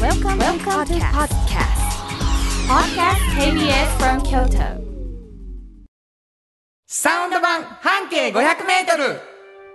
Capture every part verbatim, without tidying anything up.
Welcome, Welcome to podcast. Podcast ケービーエス from Kyoto. サウンド版半径ごひゃくメートル。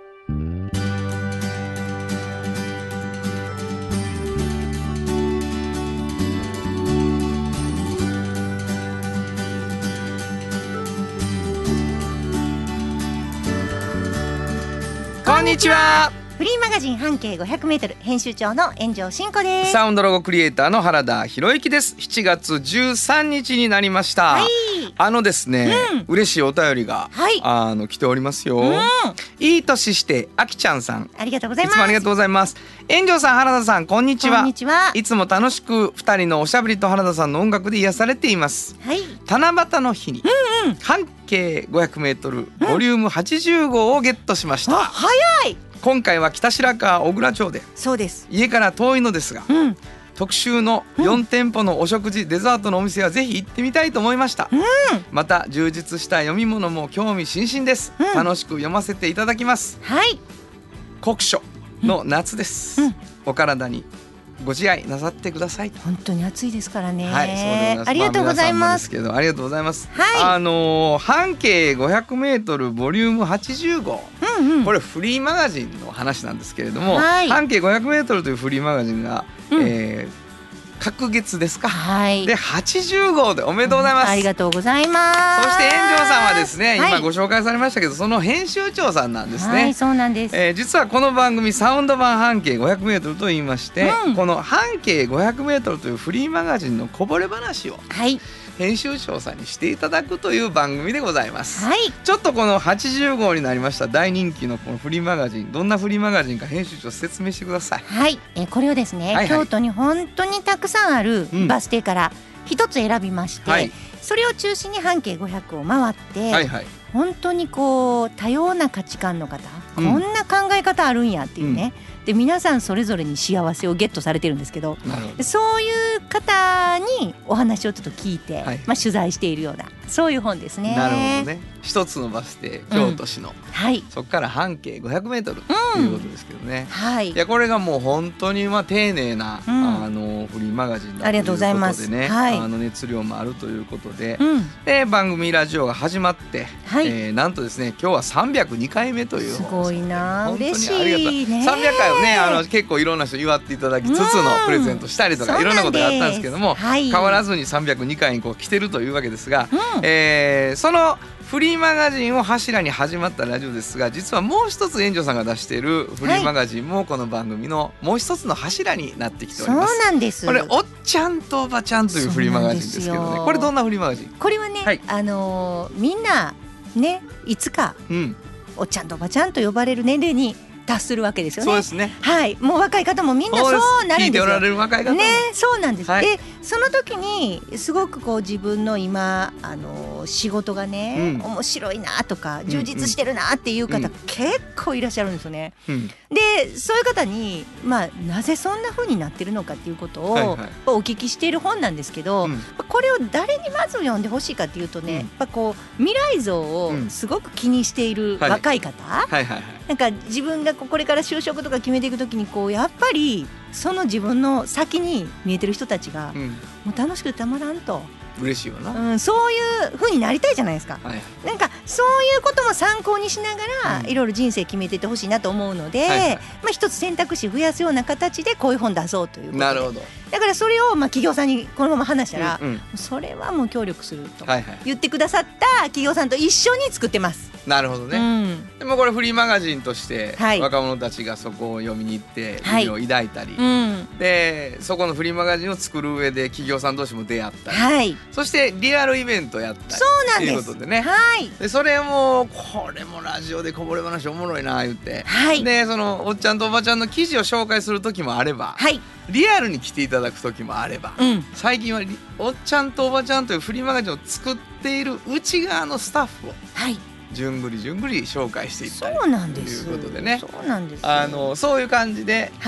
こんにちは。 フリーマガジン半径ごひゃくメートル編集長の炎上真子です。 サウンドロゴクリエイターの原田博之です。しちがつじゅうさんにちになりました、 はい、 あのですね、うん、嬉しいお便りが、 はい、 あの来ておりますよ、うん、いい年してあきちゃんさん、 ありがとうございます。 いつもありがとうございます。炎上さん、原田さん、こんにちは。 こんにちは。 いつも楽しくふたりのおしゃべりと原田さんの音楽で癒されています、 はい、 七夕の日に、うんうん、半径ごひゃくメートルボリュームはちじゅうごうをゲットしました、 うん、あ、早い。 今回は北白川小倉町で、 そうです、 家から遠いのですが、うん、特集のよんてんぽのお食事、うん、デザートのお店はぜひ行ってみたいと思いました、うん、また充実した読み物も興味津々です、うん、楽しく読ませていただきます、 はい、 酷暑の夏です、うん、お体にご自愛なさってください。 本当に暑いですからね。 はい、そうでございます。 ありがとうございます。 まあ、皆さんもですけど、ありがとうございます。 はい、 あのー、半径ごひゃくメートルボリュームはちじゅうごう、うんうん、これフリーマガジンの話なんですけれども、はい、半径ごひゃくメートルというフリーマガジンが、うん、えー隔月ですか、はい、ではちじゅうごうでおめでとうございます、うん、 ありがとうございます。 そして炎上さんはですね、 はい、 今ご紹介されましたけど、その編集長さんなんですね。 はい、そうなんです、 えー、実はこの番組サウンド版半径ごひゃくメートルと言いまして、うん、この半径ごひゃくメートルというフリーマガジンのこぼれ話を、はい、編集長さんにしていただくという番組でございます、はい、ちょっとこのはちじゅうごうになりました大人気のこのフリーマガジン、どんなフリーマガジンか編集長説明してください。 はい、えー、これをですね、はいはい、京都に本当にたくさんあるバス停から一つ選びまして、うん、はい、それを中心に半径ごひゃくを回って、はいはい、本当にこう多様な価値観の方、うん、こんな考え方あるんやっていうね、うん、で皆さんそれぞれに幸せをゲットされてるんですけど、どそういう方にお話をちょっと聞いて、はい、まあ、取材しているようなそういう本ですね。 なるほどね。一つのバス停、京都市の、うん、はい、そこから半径ごひゃくメートルということですけどね、うん、はい、いやこれがもう本当にまあ丁寧な、うん、あのフリーマガジンだということでね、はい、あの熱量もあるということで、うん、で番組ラジオが始まって、はい、えー、なんとですね今日はさんびゃくにかいめという、 すごいな、嬉しいね。さんびゃっかいをね、あの結構いろんな人祝っていただきつつのプレゼントしたりとか、うん、いろんなことがあったんですけども、はい、変わらずにさんびゃくにかいにこう来てるというわけですが、うん、えー、そのフリーマガジンを柱に始まったラジオですが、実はもう一つ炎上さんが出しているフリーマガジンもこの番組のもう一つの柱になってきております。 そうなんです。 これおっちゃんとおばちゃんというフリーマガジンですけどね、これどんなフリーマガジン？ これはね、はい、あのー、みんなね、いつか、うん、おっちゃんとおばちゃんと呼ばれる年齢に達するわけですよね。 そうですね。 はい、もう若い方もみんなそうなるんですよ。 聞いておられる若い方もね、 そうなんです、はい、でその時にすごくこう自分の今あの仕事がね、うん、面白いなとか充実してるなっていう方、うん、結構いらっしゃるんですよね、うん、でそういう方に、まあ、なぜそんな風になってるのかっていうことを、はいはい、お聞きしている本なんですけど、うん、これを誰にまず読んでほしいかっていうとね、うん、やっぱこう未来像をすごく気にしている若い方、はいはいはいはい、なんか自分がこれから就職とか決めていくときにこうやっぱりその自分の先に見えてる人たちが、うん、もう楽しくてたまらんと、 嬉しいわな、 うん、そういう風になりたいじゃないですか、はい、なんかそういうことも参考にしながら、うん、いろいろ人生決めていってほしいなと思うので、はいはい、まあ、一つ選択肢増やすような形でこういう本出そうということで、なるほど、だからそれをまあ企業さんにこのまま話したら、うんうん、それはもう協力すると言ってくださった企業さんと一緒に作ってます。 なるほどね、うん、でもこれフリーマガジンとして若者たちがそこを読みに行って夢を抱いたり、はい、うん、でそこのフリーマガジンを作る上で企業さん同士も出会ったり、はい、そしてリアルイベントやったり、 そうなんです、 ということでね、はい、でそれもこれもラジオでこぼれ話おもろいな言って、はい、でそのおっちゃんとおばちゃんの記事を紹介する時もあれば、はい、リアルに来ていただく時もあれば、うん、最近はおっちゃんとおばちゃんというフリーマガジンを作っている内側のスタッフを、はい、じゅんぐりじゅんぐり紹介していったりということでね、 そうなんです、 あのそういう感じで、はい、まあ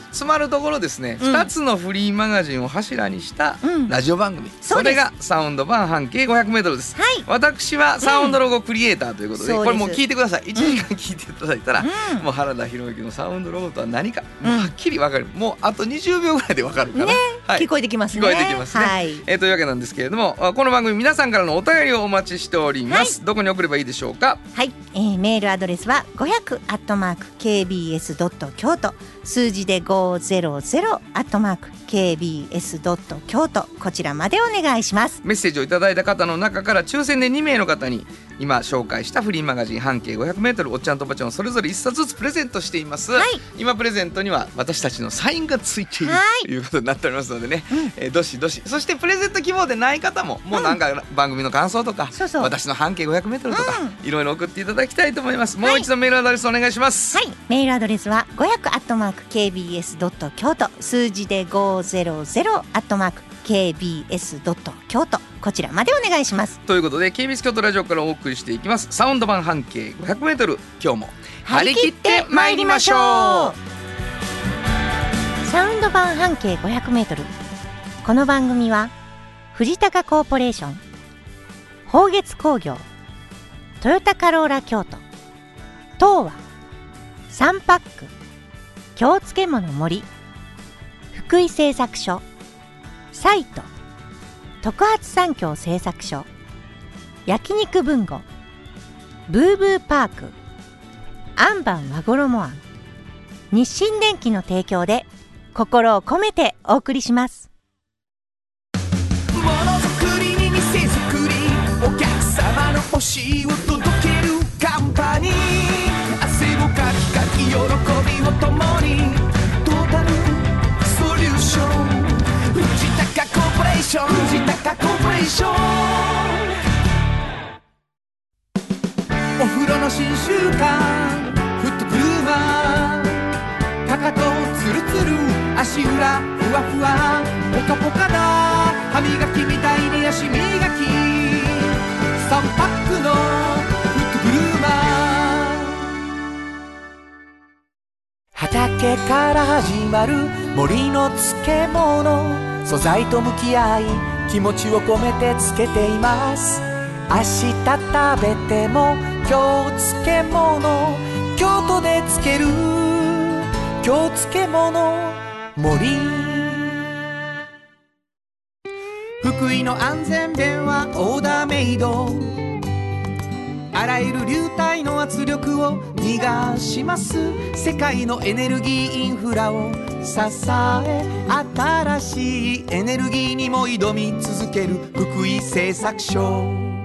つまるところですね、 うん、 ふたつのフリーマガジンを柱にしたラジオ番組、うん、 そ, それがサウンド版半径 ごひゃくメートル です、 はい、 私はサウンドロゴクリエイターということで、うん、これもう聞いてください。いちじかん聞いていただいたら、うん、もう原田博之のサウンドロゴとは何か、もうはっきり分かる、もうあとにじゅうびょうぐらいで分かるから、 ね、 はい、 聞こえてきますね。 聞こえてきますね、はい、えー、というわけなんですけれども、この番組皆さんからのお便りをお待ちしております、はい、どこに送ればいいでしょうか。 はい、えー、メールアドレスはごひゃくアットマークケービーエスドット京都、数字でごひゃくアットマークケービーエスドット京都、こちらまでお願いします。 メッセージをいただいた方の中から抽選でにめいの方に今紹介したフリーマガジン半径 ごひゃくメートル おっちゃんとおばちゃんをそれぞれいっさつずつプレゼントしています、はい、今プレゼントには私たちのサインがついている、はい、ということになっておりますのでね、うん、えー、どしどし、そしてプレゼント希望でない方ももうなんか番組の感想とか、うん、そうそう、私の半径 ごひゃくメートル とか、うん、いろいろ送っていただきたいと思います。もう一度メールアドレスお願いします。 はい、メールアドレスはごひゃくアットマークケービーエスドット京都、数字でごひゃくアットマークケービーエスドット京都、こちらまでお願いします。 ということで ケービーエス 京都ラジオからお送りしていきますサウンド版半径 ごひゃくメートル、 今日も張り切ってまいりましょう。サウンド版半径 ごひゃくメートル、 この番組は藤高コーポレーション、宝月工業、トヨタカローラ京都、東和、サンパック、京漬物森、福井製作所、サイト、特発産業製作所、焼肉文吾、ブーブーパーク、アンバン和衣あん、日清電機の提供で心を込めてお送りします。 ものづくりに店づくり、お客様の欲しいを届けるカンパニー、汗をかきかき喜びを共に、トータルソリューション、藤高コーポレーション、藤高コーポレーション。お風呂の新習慣フットブルーマー、かかとツルツル足裏ふわふわポカポカだ、歯磨きみたいに足磨き、さんパックのフットブルーマー。畑から始まる森の漬物、素材と向き合い気持ちを込めてつけています。明日食べても今日漬物、京都で漬ける京漬物森。福井の安全弁はオーダーメイド、あらゆる流体の圧力を逃がします。世界のエネルギーインフラを支え、新しいエネルギーにも挑み続ける福井製作所。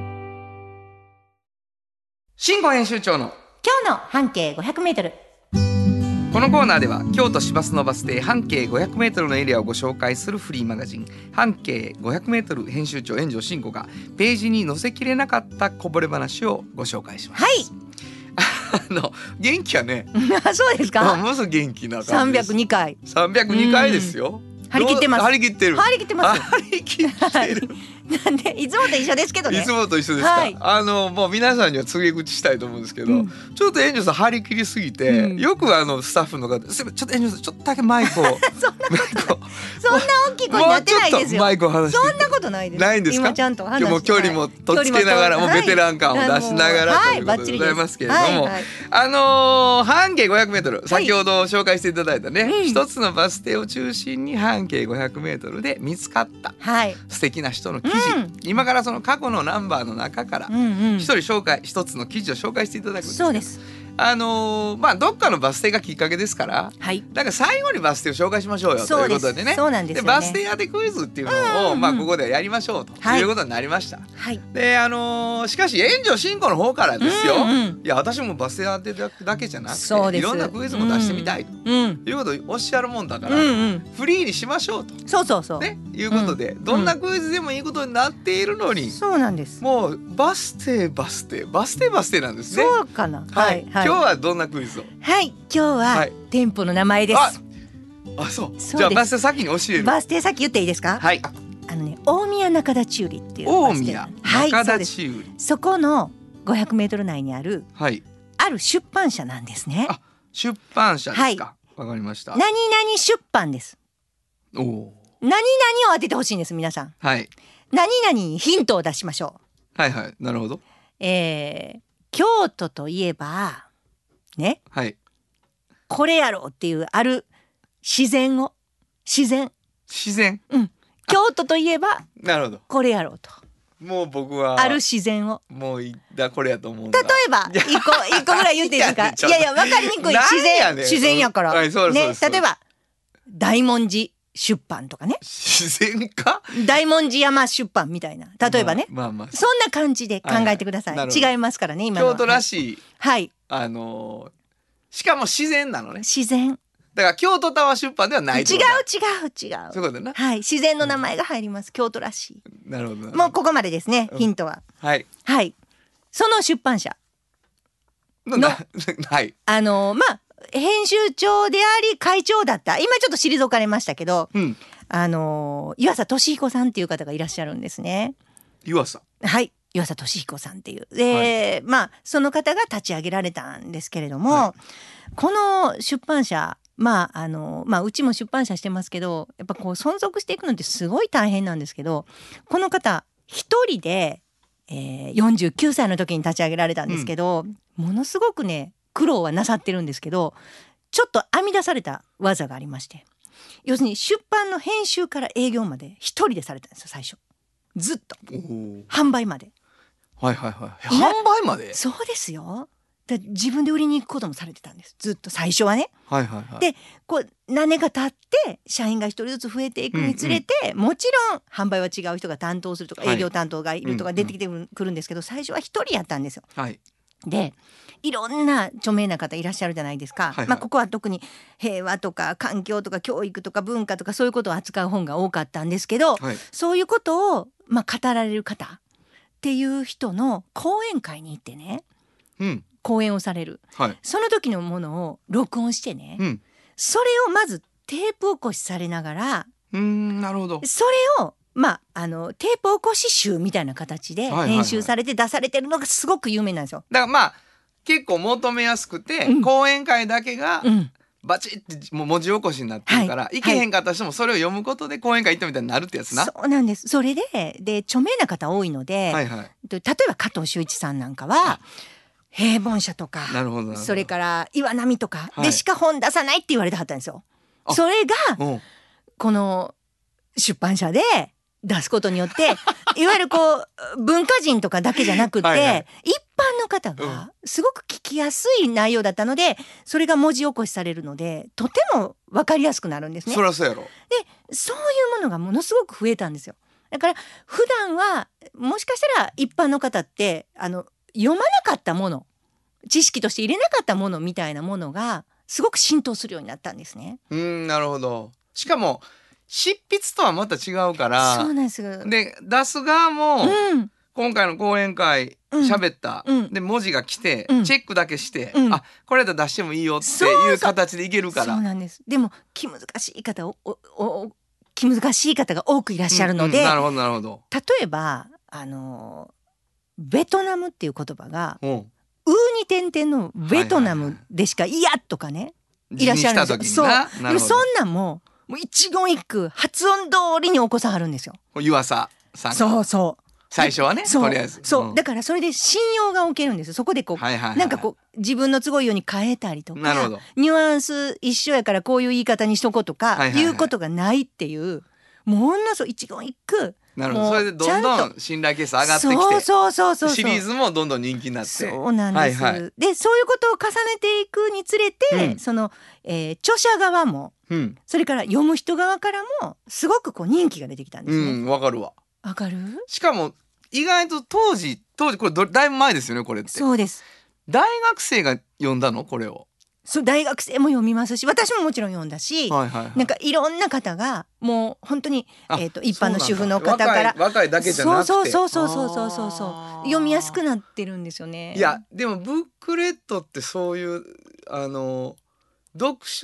新語編集長の今日の半径 ごひゃくメートル。 このコーナーでは京都市バスのバス停半径 ごひゃくメートル のエリアをご紹介するフリーマガジン半径 ごひゃくメートル 編集長炎上真子がページに載せきれなかったこぼれ話をご紹介します。 はいあの元気やねそうですか。 ものすごい元気な感じです。 さんびゃくにかいさんびゃくにかいですよ。 張り切ってます。 張り切ってる。 張り切ってます。 張り切ってる。 なんでいつもと一緒ですけどね。 いつもと一緒ですか。はい、あのもう皆さんには告げ口したいと思うんですけど、うん、ちょっと炎上さん張り切りすぎて、うん、よくあのスタッフの方、すいませんちょっと炎上さんちょっとだけマイクをそんなそんな大きい声になってないですよ。 マイクを離して。 そんなことないです。 ないんですか。 今ちゃんと話して。 もう距離もとっつけながら、もうベテラン感を出しながらということでございますけれども、はいはい、あのー、半径 ごひゃくメートル、先ほど紹介していただいたね、はい、一つのバス停を中心に半径 ごひゃくメートル で見つかった、はい、素敵な人の記事、うん、今からその過去のナンバーの中から一人紹介、一つの記事を紹介していただくんです。 そうです。 あのー、まあどっかのバス停がきっかけですから、はい、だから最後にバス停を紹介しましょうよということでね。 そうなんですよね。 でバス停当てクイズっていうのを、うんうん、まあここでやりましょうということになりました。はい、であのー、しかし炎上真子の方からですよ。うんうん、いや私もバス停当てだけじゃなくていろんなクイズも出してみたいと、うん、いうことをおっしゃるもんだから、うんうん、フリーにしましょうと。 そうそうそう。 ねいうことで、うん、どんなクイズでもいいことになっているのに、 そうなんです。 もうバス停バス停バス停バス停なんですね。 そうかな。はい。 はい、今日はどんなクイズ？ はい、今日は、はい、店舗の名前です。 あ、あそう。じゃあバス停先に教える。 バス停先言っていいですか？ はい。 あのね、大宮中田中里っていう大宮中田中里、 はい、そ, そこのごひゃくメートル内にある、はい、ある出版社なんですね。 あ、出版社ですか。はい、 わかりました。 何々出版です。 おお。 何々を当ててほしいんです皆さん。 はい。 何々にヒントを出しましょう。はいはい、なるほど。 えー、京都といえばね、 はい、 これやろうっていうある自然を自然自然、 うん、京都といえばなるほど、 これやろうと。 もう僕はある自然をもういだこれやと思うんだ。 例えば一個一個ぐらい言っていいですか。いやいや分かりにくい自然、自然やから、 はい、そうですね。例えば大文字出版とかね。 自然か大文字山出版みたいな、例えばね、 まあ、まあまあそんな感じで考えてください、はいはい、違いますからね今のは。 京都らしい、 はい、 あのー、しかも自然なのね。 自然だから京都タワー出版ではないって違うことだ。 違う違う、 そういうことな。 はい、自然の名前が入ります、うん、京都らしい。 なるほど。 もうここまでですね、ヒントは、 うん、はいはいその出版社のはいあのー、まあ編集長であり会長だった、今ちょっと退かれましたけど、うん、あのー、湯浅俊彦さんっていう方がいらっしゃるんですね。 湯浅、はい湯浅俊彦さんっていうで、はい、まあその方が立ち上げられたんですけれども、はい、この出版社まああのまあうちも出版社してますけど、やっぱこう存続していくのってすごい大変なんですけど、この方一人で、えー、よんじゅうきゅうさいの時に立ち上げられたんですけど、うん、ものすごくね苦労はなさってるんですけど、ちょっと編み出された技がありまして、要するに出版の編集から営業まで一人でされたんですよ最初。ずっと販売まで。 はいはいはい。販売まで。 そうですよ。だ自分で売りに行くこともされてたんです、ずっと最初はね。 はいはいはい。 でこう何年か経って社員が一人ずつ増えていくにつれて、うんうん、もちろん販売は違う人が担当するとか、はい、営業担当がいるとか出てきてくるんですけど、最初は一人やったんですよ。はい、でいろんな著名な方いらっしゃるじゃないですか、はいはい、まあ、ここは特に平和とか環境とか教育とか文化とかそういうことを扱う本が多かったんですけど、はい、そういうことを、まあ、語られる方っていう人の講演会に行ってね、うん、講演をされる、はい、その時のものを録音してね、うん、それをまずテープ起こしされながら、 うーん、なるほど、 それをまあ、あのテープ起こし集みたいな形で編集されて出されてるのがすごく有名なんですよ。 だからまあ結構求めやすくて、うん、講演会だけがバチッてもう文字起こしになってるから、はい、行けへんかった人もそれを読むことで講演会行ったみたいになるってやつな。 そうなんです。それでで著名な方多いので、はいはい、例えば加藤修一さんなんかは平凡社とか、それから岩波とかでしか本出さないって言われてはったんですよ。はい、それがこの出版社で出すことによっていわゆるこう文化人とかだけじゃなくてはい、はい、一般の方がすごく聞きやすい内容だったので、それが文字起こしされるのでとても分かりやすくなるんですね。 そりゃそうやろ。 でそういうものがものすごく増えたんですよ。だから普段はもしかしたら一般の方ってあの読まなかったもの、知識として入れなかったものみたいなものがすごく浸透するようになったんですね。 うーん、なるほど。しかも執筆とはまた違うから、 そうなんです。 で出す側も、うん、今回の講演会喋った、うん、で文字が来て、うん、チェックだけして、うん、あこれだ出してもいいよっていう形でいけるから。 そうなんです。でも気難しい方おおお気難しい方が多くいらっしゃるので、 うんうん、なるほどなるほど。 例えばあのベトナムっていう言葉が、うん、うに点々のベトナムでしかいやとかね、はいはいはい、いらっしゃるんですよ。そうでもそんなんももう一言一句発音通りにお子さんあるんですよ。 湯浅さん。 そうそう。 最初はね。 そうとりあえず。 そう、うん、だからそれで信用が起きるんです。そこでこう、はいはいはい、なんかこう自分の都合ように変えたりとか、なるほど、ニュアンス一緒やからこういう言い方にしとこうとか、はいはいはい、いうことがないっていう、ものすごい一言一句。 なるほど。それでどんどん信頼係数上がってきて、 そうそうそうそうそう、 シリーズもどんどん人気になって。 そうなんです。はいはい、でそういうことを重ねていくにつれて、うん、その、えー、著者側も、うん、それから読む人側からもすごくこう人気が出てきたんですね。 うん、わかるわ。 わかる？ しかも意外と当時当時これどだいぶ前ですよねこれって。 そうです。 大学生が読んだのこれを。 そう、大学生も読みますし、私ももちろん読んだし、はいはいはい、なんかいろんな方がもう本当に、えー、と一般の主婦の方から若い、若いだけじゃなくて、 そうそうそうそうそうそうそう読みやすくなってるんですよね。 いやでもブックレットってそういうあの読書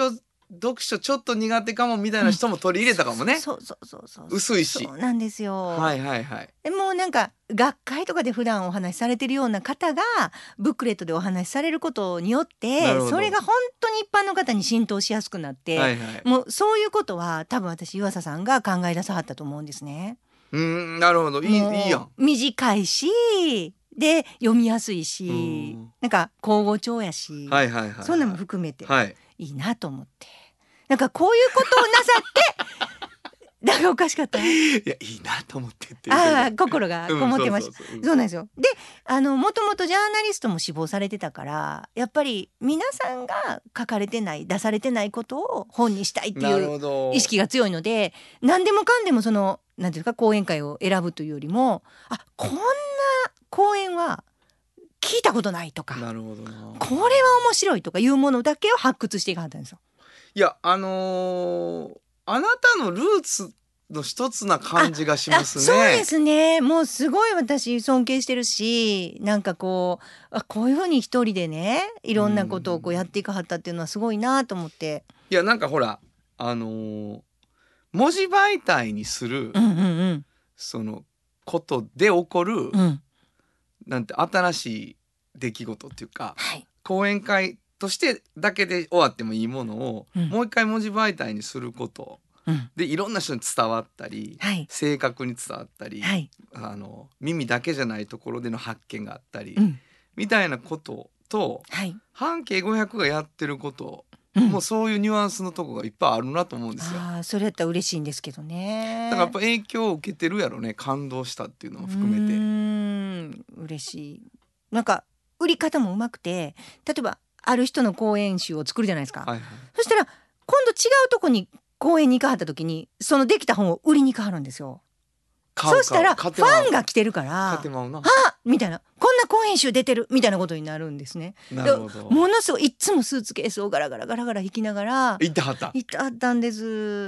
読書ちょっと苦手かもみたいな人も取り入れたかもね、うん、 そうそうそうそう薄いしそうなんですよ。 はいはいはい。 でもなんか学会とかで普段お話しされてるような方がブックレットでお話しされることによってそれが本当に一般の方に浸透しやすくなって、はいはい、もうそういうことは多分私湯浅さんが考え出さはったと思うんですね。 うーんなるほどいい、いいやん。 短いしで読みやすいしなんか口語調やし、はいはいはいはい、そんなのも含めていいなと思って、なんかこういうことをなさってなんかおかしかったいやいいなと思ってってああ心がこもってました、うん、そうそうそう、そうなんですよ。であのもともとジャーナリストも志望されてたからやっぱり皆さんが書かれてない出されてないことを本にしたいっていう意識が強いので何でもかんでもそのなんていうか講演会を選ぶというよりもあこんな講演は聞いたことないとかなるほどなこれは面白いとかいうものだけを発掘していかはったんですよ。 いやあのー、あなたのルーツの一つな感じがしますね。 そうですね。もうすごい私尊敬してるしなんかこうあこういうふうに一人でねいろんなことをこうやっていかはったっていうのはすごいなと思って。 いやなんかほらあのー、文字媒体にする、うんうんうん、そのことで起こる、うん、なんて新しい出来事っていうか、はい、講演会としてだけで終わってもいいものを、うん、もう一回文字媒体にすること、うん、でいろんな人に伝わったり、はい、正確に伝わったり、はい、あの耳だけじゃないところでの発見があったり、うん、みたいなことと、はい、半径ごひゃくがやってること、うん、もうそういうニュアンスのとこがいっぱいあるなと思うんですよ。 あそれやったら嬉しいんですけどね。 だからやっぱ影響を受けてるやろね感動したっていうのも含めて。うーん嬉しい。なんか売り方もうまくて例えばある人の講演集を作るじゃないですか、はいはい、そしたら今度違うとこに講演に行かはった時にそのできた本を売りに行かはるんですよ。そうしたらファンが来てるからあみたいなこんな講演集出てるみたいなことになるんですね。なるほど。ものすごいいつもスーツケースをガラガラガラガラ引きながら行ってはった行ってはったんです。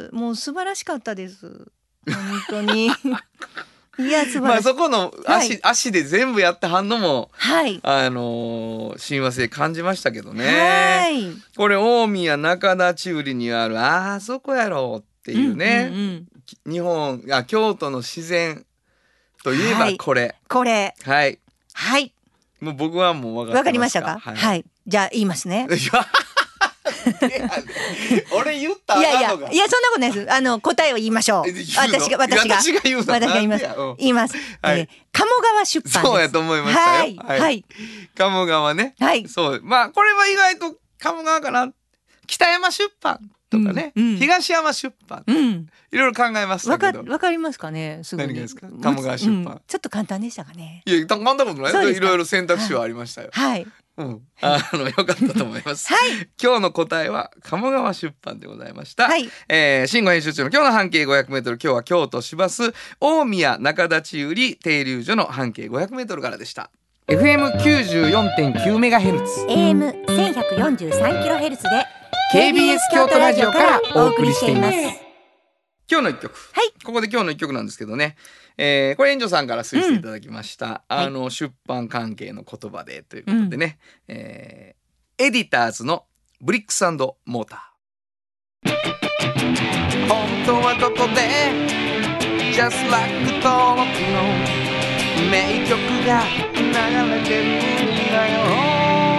もう素晴らしかったです本当にいや素晴らしい、 まあ、そこの足、はい、足で全部やってはんのも、 はい、 あのー、親和性感じましたけどね、はい、これ大宮中田中里にあるあそこやろっていうね、うんうんうん、日本あ京都の自然といえばこれ、はい、 これはいはいもう僕はもう分かってますか。 分かりましたか、はい、はい、じゃあ言いますね俺言ったらいやいやいやそんなことないです。あの答えを言いましょう。私が私が私が言う私が言います、うん、言います、はい、えー、鴨川出版です。 そうやと思いましたよ。はい、はいはい、鴨川ね、はい、そうまあこれは意外と鴨川かな北山出版とかね、うんうん、東山出版、うん、いろいろ考えましたけどわか、わかりますかねすぐに。 何がですか鴨川出版、うん、 ちょっと簡単でしたかね。 いや簡単なことないいろいろ選択肢はありましたよ。 はい、 うん、あのよかったと思います、はい、今日の答えは鴨川出版でございました、はい、えー、慎吾編集長の今日の半径 ごひゃくメートル 今日は京都市バス大宮中田中里停留所の半径 ごひゃくメートル からでした。 エフエムきゅうじゅうよんてんきゅうメガヘルツエーエムせんひゃくよんじゅうさんキロヘルツ でケービーエス 京都ラジオからお送りしています。今日の一曲、はい、ここで今日の一曲なんですけどね、えー、これ援助さんから推薦いただきました、うん、あの、はい、出版関係の言葉でということでね、うん、えー、エディターズのブリックス&モーター。本当はどこで Just like 登録の名曲が流れてるんだよ。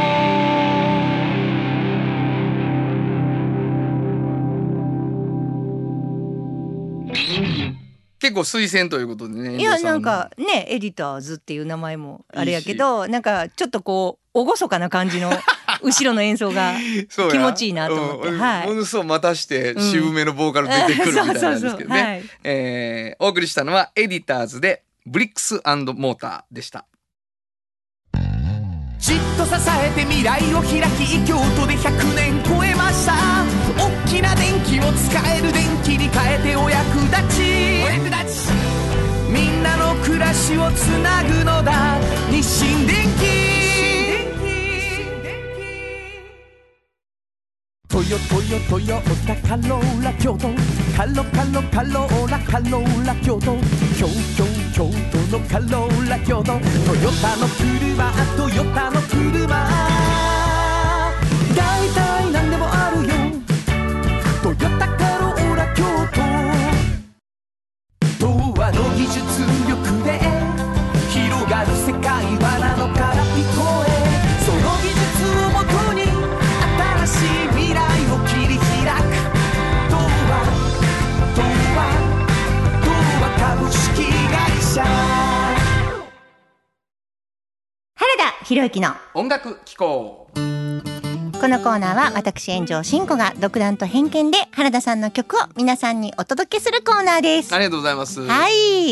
結構推薦ということでね。 いやなんかねエディターズっていう名前もあれやけどいいなんかちょっとこう厳かな感じの後ろの演奏が気持ちいいなと思って、 うん、 はい、 ものすごい待たして渋めのボーカル出てくるみたいなんですけどね。お送りしたのはエディターズでブリックス&モーターでした。 じっと支えて未来を開き京都でひゃくねん超えました。大きな電気を使える電気に変えてお役立ちお役立ちみんなの暮らしをつなぐのだ日清電気。トヨトヨトヨタカローラ京都カロカロカローラカローラ京都京京京都のカローラ京都トヨタの車トヨタの車だいたいなんでもあるよひろゆきの音楽機構。 このコーナーは私炎上真子が独断と偏見で原田さんの曲を皆さんにお届けするコーナーです。 ありがとうございます。 はい、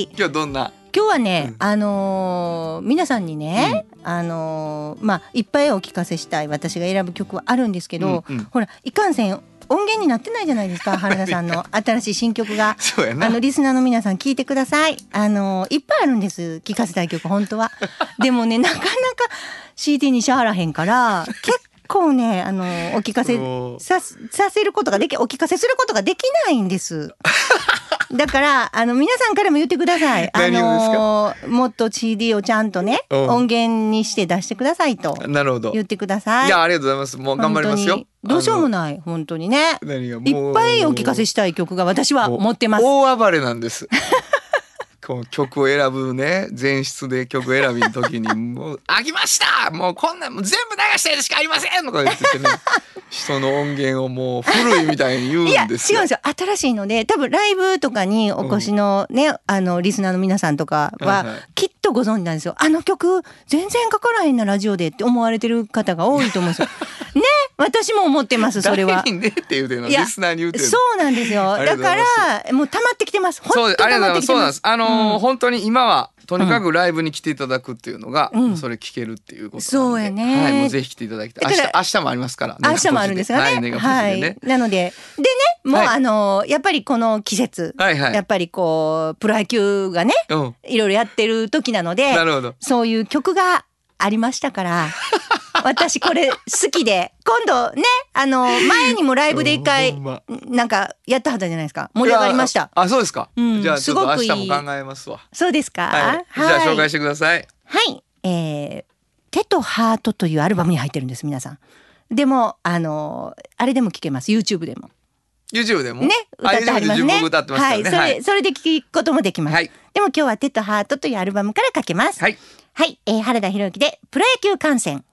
今日どんな今日はね、 うん、 あのー、皆さんにね、うん、あのー、まあいっぱいお聞かせしたい私が選ぶ曲はあるんですけど、うんうん、ほらいかんせん音源になってないじゃないですか原田さんの新しい新曲がそうやな。 あのリスナーの皆さん聞いてください。あのいっぱいあるんです聞かせたい曲本当はでもねなかなか シーディー にしはらへんから結構ねあのお聞かせ さ, させることができお聞かせすることができないんですだからあの皆さんからも言ってください。あのもっと シーディー をちゃんとね音源にして出してくださいと言ってください。 いやありがとうございます。もう頑張りますよ。 どうしようもない本当にね。いっぱいお聞かせしたい曲が私は持ってます。 大暴れなんですこの曲を選ぶね前室で曲選びの時にもう飽きましたもうこんなんもう全部流してるしかありませんとか言っててね人の音源をもう古いみたいに言うんですよ。 いや違うんですよ新しいので多分ライブとかにお越しのね、うん、あのリスナーの皆さんとかはきっとご存知なんですよ。あの曲全然かからへんなラジオでって思われてる方が多いと思うんですよね。私も思ってますそれは。 誰にねって言うてるのリスナーに言うてるの。 そうなんですよ。だからもう溜まってきてます。 本当に溜まってきてます。そうなんです。あのーうん、本当に今はとにかくライブに来ていただくっていうのが、うん、それ聞けるっていうことなんで、 そうやね、 はい、もうぜひ来ていただきたい。明日明日もありますから、ね、 明日もあるんですがね、 ね、 はい、なのででねもう、はい、あのやっぱりこの季節、はいはい、やっぱりこうプロ野球がね、うん、いろいろやってる時なので、なるほどそういう曲がありましたから私これ好きで今度ねあの前にもライブで一回なんかやったはずじゃないですか。盛り上がりました。 あそうですか、うん、じゃあちょっと明日も考えますわ。 そうですか、 はいはい、じゃあ紹介してください。 はい、えー、手とハートというアルバムに入ってるんです皆さん。でもあのあれでも聴けます YouTube でも YouTube でもね歌ってはりますね。 僕歌ってますからね、 はい、それ、はい、それで聴くこともできます、はい、でも今日は手とハートというアルバムからかけます。はい、はい、えー、原田裕之でプロ野球観戦。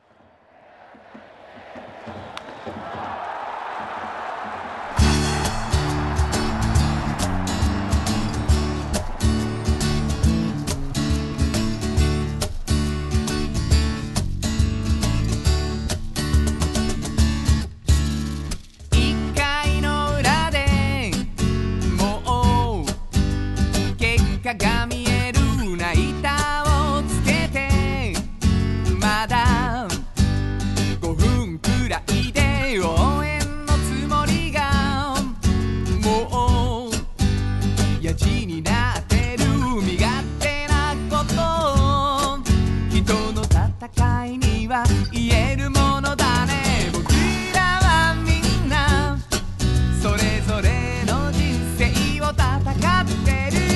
が見えるな板をつけてまだごふんくらいで応援のつもりがもうやじになってる身勝手なこと人の戦いには言えるものだね。僕らはみんなそれぞれの人生を戦ってる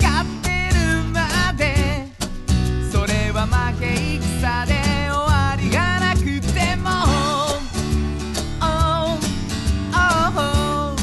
負け戦で終わりがなくても、oh, oh,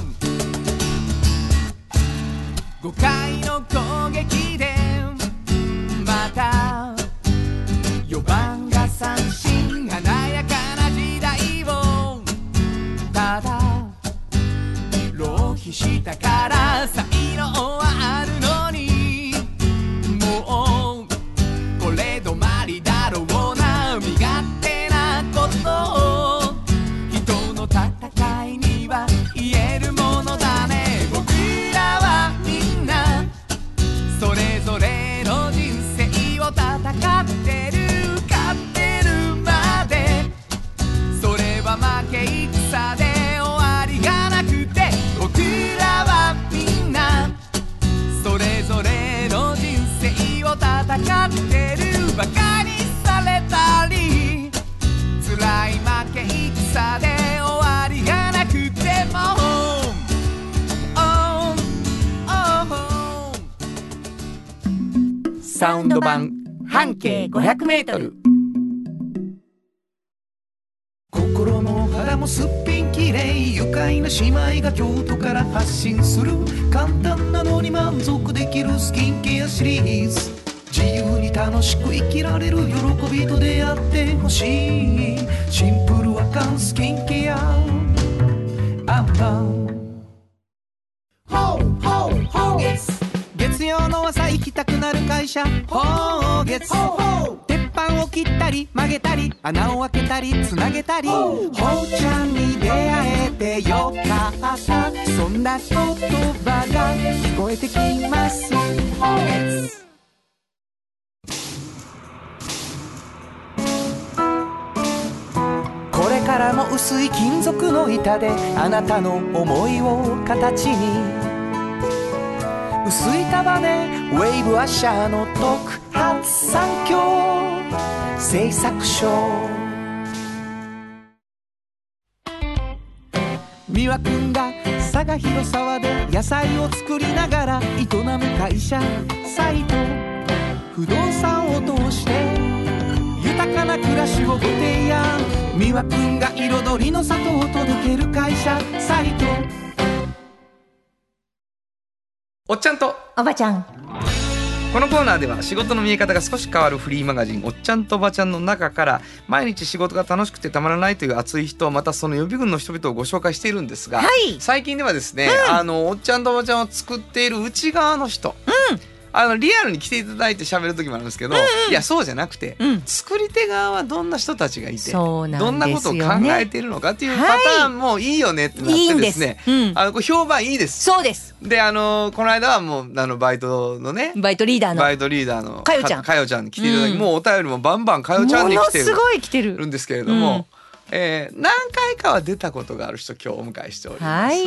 ごかいの攻撃でまたよばんが三振華やかな時代をただ浪費したから才能はあるのにもうこれ止まりだろうな身勝手なことを人の戦いには言えるものだね。僕らはみんなそれぞれの人生を戦ってる勝ってるまでそれは負け戦で終わりがなくて僕らはみんなそれぞれの人生を戦ってるバカにされたり辛い負け戦で終わりがなくても、oh, oh, oh. サウンド版半径ごひゃくメートル。心も肌もすっぴんきれい愉快な姉妹が京都から発信する簡単なのに満足できるスキンケアシリーズ。自由に楽しく生きられる喜びと出会ってほしいシンプルアカンスキンケアアンパンホーホーホーゲス月曜の朝行きたくなる会社ホーゲス鉄板を切ったり曲げたり穴を開けたりつなげたり、ほうちゃんに出会えてよかった、そんな言葉が聞こえてきます。これからも薄い金属の板であなたの思いを形に、薄い束ねウェーブアッシャーの特発産業製作所。美和くんが佐賀広沢で野菜を作りながら営む会社サイト、不動産を通して豊かな暮らしをご提案。美和くんが彩りの里を届ける会社サイト。 おっちゃんとおばちゃん。 このコーナーでは仕事の見え方が少し変わるフリーマガジンおっちゃんとおばちゃんの中から毎日仕事が楽しくてたまらないという熱い人、またその予備軍の人々をご紹介しているんですが、 はい、 最近ではですね、うん、あのおっちゃんとおばちゃんを作っている内側の人、 うん、 あのリアルに来ていただいて喋る時もあるんですけど、うんうん、いやそうじゃなくて、うん、作り手側はどんな人たちがいて、 そうなんですよね、 どんなことを考えているのかっていうパターンもいいよねってなってですね、 はい、いいんです、うん、 あのこれ評判いいです。 そうです。 であのこの間はもうあのバイトのねバイトリーダーのバイトリーダーのかよちゃんかよちゃんに来ていただき、うん、もうお便りもバンバンかよちゃんに来てるものすごい来てるるんですけれども、うん、えー、何回かは出たことがある人今日お迎えしております、はい、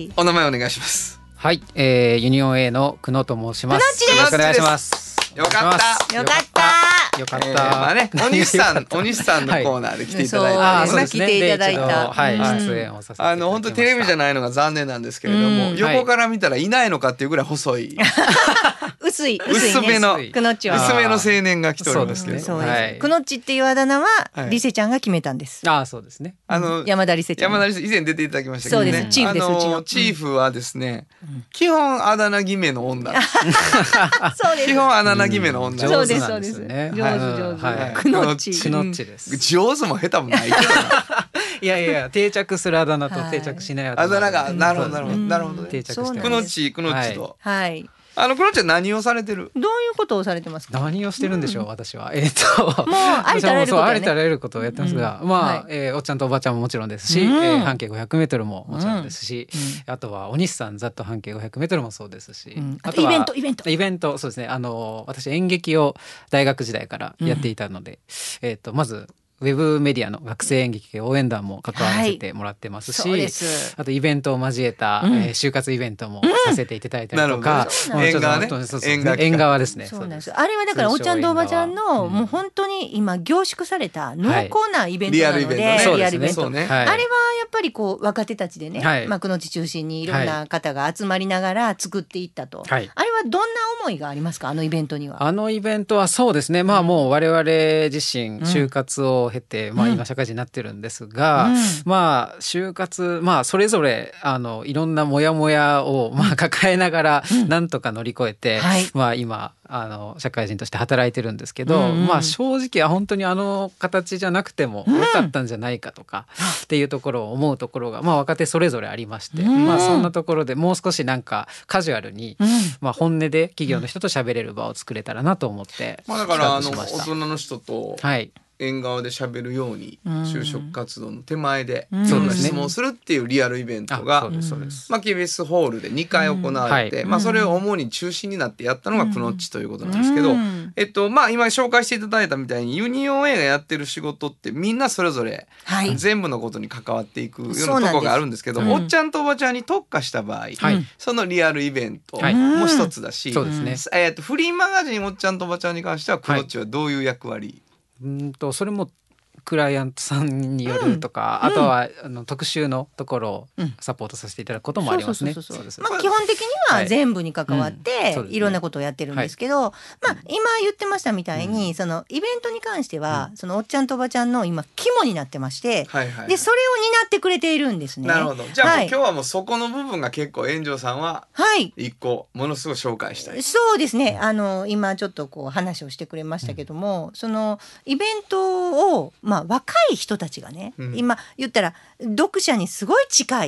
お名前お願いします。 はい、えー、ユニオン A の久野と申します。よろしくお願いします。 よかったよかったよかった、 えー、まあね、お西さんお西さんのコーナーで来ていただいて、 はい、そうですね、来ていただいた、 はい、 うん、 出演をさせていただきました。 あの本当にテレビじゃないのが残念なんですけれども、うん、横から見たらいないのかっていうぐらい細い薄い薄めのくのっちは薄めの青年が来ておりますけど、 そうですね、くのっちっていうあだ名はリセちゃんが決めたんです。 ああ、そうですね、 あの山田リセちゃん、 山田リセ以前出ていただきましたけどね、 そうです、チーフです。 あのうちのチーフはですね、うん、基本あだ名決めの女そうです、 基本あだ名決めの女、 そうですそうです、上手上手、はい、くのっちくのっちです。 上手も下手もないけどいやいや定着するあだ名と定着しないあだ名、 はい、あだ名がなるほどなるほど、なるほど、ね、 定着してくのっちくのっちと、 はい、 あのくのっちは何をされてる？ どういうことをされてますか？ 何をしてるんでしょう、うん、私はえっ、ー、ともうありとあらゆること、ね、 ありとあらゆることをやってますが、うん、まあ、はい、えー、おっちゃんとおばちゃんももちろんですし、うん、えー、半径ごひゃくメートルももちろんですし、うん、あとはお西さんざっと半径ごひゃくメートルもそうですし、うん、 あとイベントイベントイベントそうですね、あの私演劇を大学時代からやっていたので、うん、えっ、ー、とまずウェブメディアの学生演劇系応援団も関わらせてもらってますし、はい、あとイベントを交えた、うんえー、就活イベントもさせていただいたりとか、 うん、縁側ね、 縁側ですね。 そうなんです。あれはだからおっちゃんとおばちゃんの、うん、もう本当に今凝縮された濃厚なイベントなので、はい、リアルイベント、ね、あれはやっぱりこう若手たちでね、はい、幕の内中心にいろんな方が集まりながら作っていったと、はい、あれはどんな思いがありますか？あのイベントには。 あのイベントはそうですね、まあもう我々自身就活を経て、うん、まあ今社会人になってるんですが、うん、まあ就活、まあそれぞれあのいろんなモヤモヤをまあ抱えながらなんとか乗り越えて、うんはい、まあ今あの社会人として働いてるんですけど、うんうん、まあ正直は本当にあの形じゃなくてもよかったんじゃないかとかっていうところを思うところがまあ若手それぞれありまして、うん、まあそんなところでもう少しなんかカジュアルに、うん、まあ本音で企業の人と喋れる場を作れたらなと思って、 まあだからあの大人の人と、 はい縁側で喋るように就職活動の手前でいろんな質問をするっていうリアルイベントが、まあ、ケービーエス ホールでにかい行われて、まあ、それを主に中心になってやったのがくのっちということなんですけど、えっとまあ、今紹介していただいたみたいにユニオン A がやってる仕事ってみんなそれぞれ全部のことに関わっていくようなところがあるんですけど、おっちゃんとおばちゃんに特化した場合、そのリアルイベントも一つだし、 そうですね、 えっとフリーマガジンおっちゃんとおばちゃんに関してはくのっちはどういう役割？ うんとそれもクライアントさんによるとか、うん、あとはあの特集のところをサポートさせていただくこともありますね。 基本的には全部に関わって、はいうんね、いろんなことをやってるんですけど、はいまあ、今言ってましたみたいに、うん、そのイベントに関しては、うん、そのおっちゃんとおばちゃんの今肝になってまして、はいはいはい、でそれを担ってくれているんですね。 なるほど。じゃあ、はい、今日はもうそこの部分が結構炎上さんは一個ものすごい紹介したい、はい、 そうですね。あの今ちょっとこう話をしてくれましたけども、うん、そのイベントを、まあ、若い人人たちがね、うん、今言ったら読者にすごい近い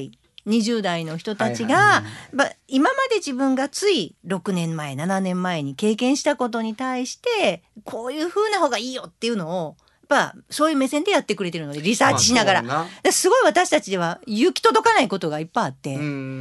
にじゅう代の人たちが、はいはい、今まで自分がついろくねんまえななねんまえに経験したことに対してこういう風な方がいいよっていうのをやっぱそういう目線でやってくれてるのでリサーチしながら、まあ、すごい私たちでは行き届かないことがいっぱいあって、 うん、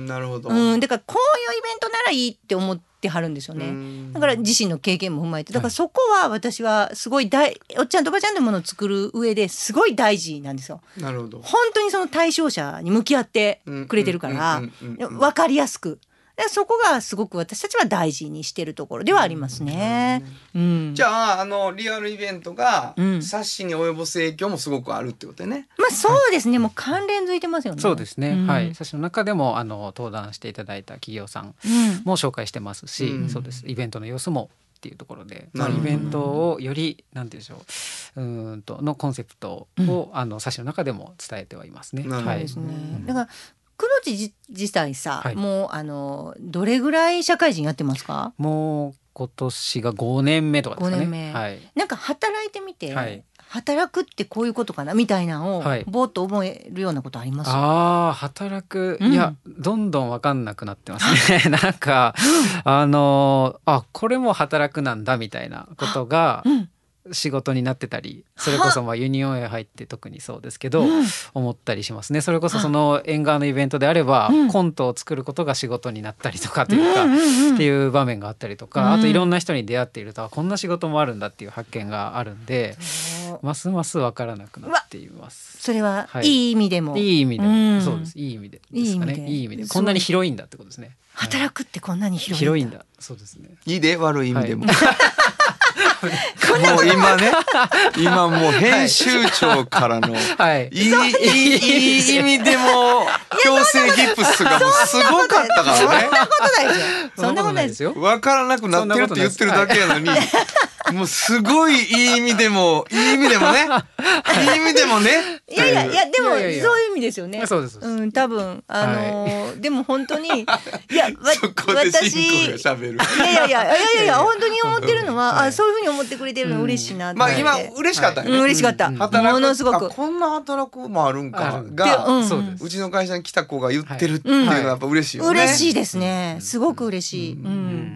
なるほど、 うん、だからこういうイベントならいいって思ってはるんですよね。だから自身の経験も踏まえてだからそこは私はすごい大おっちゃんとおばちゃんのものを作る上ですごい大事なんですよ。 なるほど。 本当にその対象者に向き合ってくれてるから分かりやすくそこがすごく私たちは大事にしてるところではありますね。 うんうん、じゃああのリアルイベントが冊子に及ぼす影響もすごくあるってことね。 まあそうですね、はい、もう関連づいてますよね。 そうですね、 うん、 はい。冊子の中でもあの登壇していただいた企業さんも紹介してますし、うん、そうですイベントの様子もっていうところで、まあ、イベントをよりなんていうんでしょう、うーんとのコンセプトを、うん、あの冊子の中でも伝えてはいますね。 はいですね。だから黒地自体さ、はい、もうあのどれぐらい社会人やってますか？ もう今年がごねんめとかですかね。 ごねんめ、 はい、 なんか働いてみて、 はい、 働くってこういうことかなみたいなのを、はい、ぼーっと思えるようなことあります？ ああ働く、うん、いやどんどん分かんなくなってますねなんかあのあこれも働くなんだみたいなことが、うん仕事になってたりそれこそまあユニオンへ入って特にそうですけど、うん、思ったりしますね。それこそその縁側のイベントであれば、うん、コントを作ることが仕事になったりとかというか、うんうんうん、っていう場面があったりとか、うん、あといろんな人に出会っているとこんな仕事もあるんだっていう発見があるんで、うん、ますます分からなくなっています。 それは、はい、いい意味でもいい意味でも、うん、そうですいい意味でですかね。いい意味でこんなに広いんだってことですね。 働くってこんなに広いんだ、 広いんだそうですね。 いいで悪い意味でも、はいもう今ね今もう編集長からの、はい、いい、いい、いい意味でも強制ギプスがもうすごかったからね。 そんなことないですよ。そんなことないですよ。 分からなくなってるって言ってるだけやのにもうすごいいい意味でもいい意味でもねいい意味でもねいやいやいやでもそういう意味ですよね。 そうです、 うん、多分あのーはい、でも本当にいやそこで進行がしゃべる。 いやいやいやいやいやいや本当に思ってるのは、はい、あそういうふうに思ってくれてるの嬉しいなって、 うん、まあ今嬉しかったよね、 はい、嬉しかった、うん、ものすごくこんな働くもあるんかが、うん、うちの会社に来た子が言ってるっていうのはやっぱ嬉しいよね、 はい、嬉しいですね。すごく嬉しい、うんうん、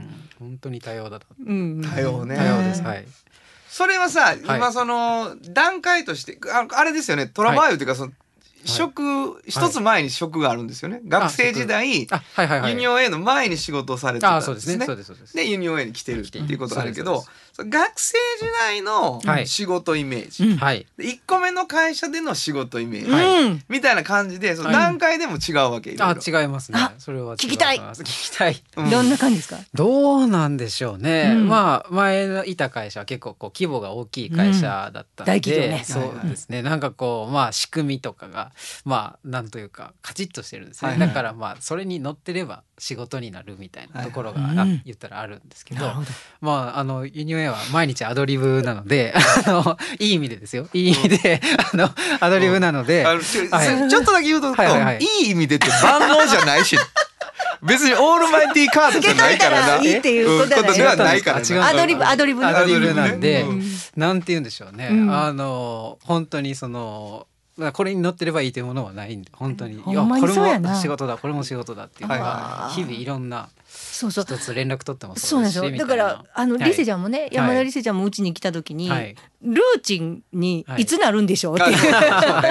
本当に多様だと、 うん、 多様ね多様です、はい。 それはさ、今その段階としてあれですよね、トラバイルというかその職一つ前に職があるんですよね。学生時代ユニオン A の前に仕事をされてたんですね。でユニオン A に来てるっていうことがあるけど、学生時代の仕事イメージ、いっこめの会社での仕事イメージみたいな感じでその段階でも違うわけ。 あ違いますね。それは聞きたい聞きたい。 どんな感じですか？ どうなんでしょうね。まあ前のいた会社は結構こう規模が大きい会社だったので、 大企業ね。 そうですね。なんかこうまあ仕組みとかがまあなんというかカチッとしてるんですね、はいはい、だからまあそれに乗ってれば仕事になるみたいなところが、はいはい、言ったらあるんですけど、うん、まああのユニオン A は毎日アドリブなのであのいい意味でですよいい意味で、うん、あのアドリブなので、うんちはい、 ちょっとだけ言うと、はいはいはい、いい意味でって万能じゃないし別にオールマイティーカードじゃないからな。いいっていうことではないから。 アドリブアドリブアドリブなんで、うん、なんて言うんでしょうね。うん、あの本当にその。これに乗ってればいいというものはないんで本当に、いやこれも仕事だこれも仕事だっていうのが日々いろんな一つ連絡取ってますし。 そうなんですよ。だからあのリセちゃんもね、はい、山田リセちゃんもうちに来た時に、はい、ルーチンにいつなるんでしょうっていう、 はい、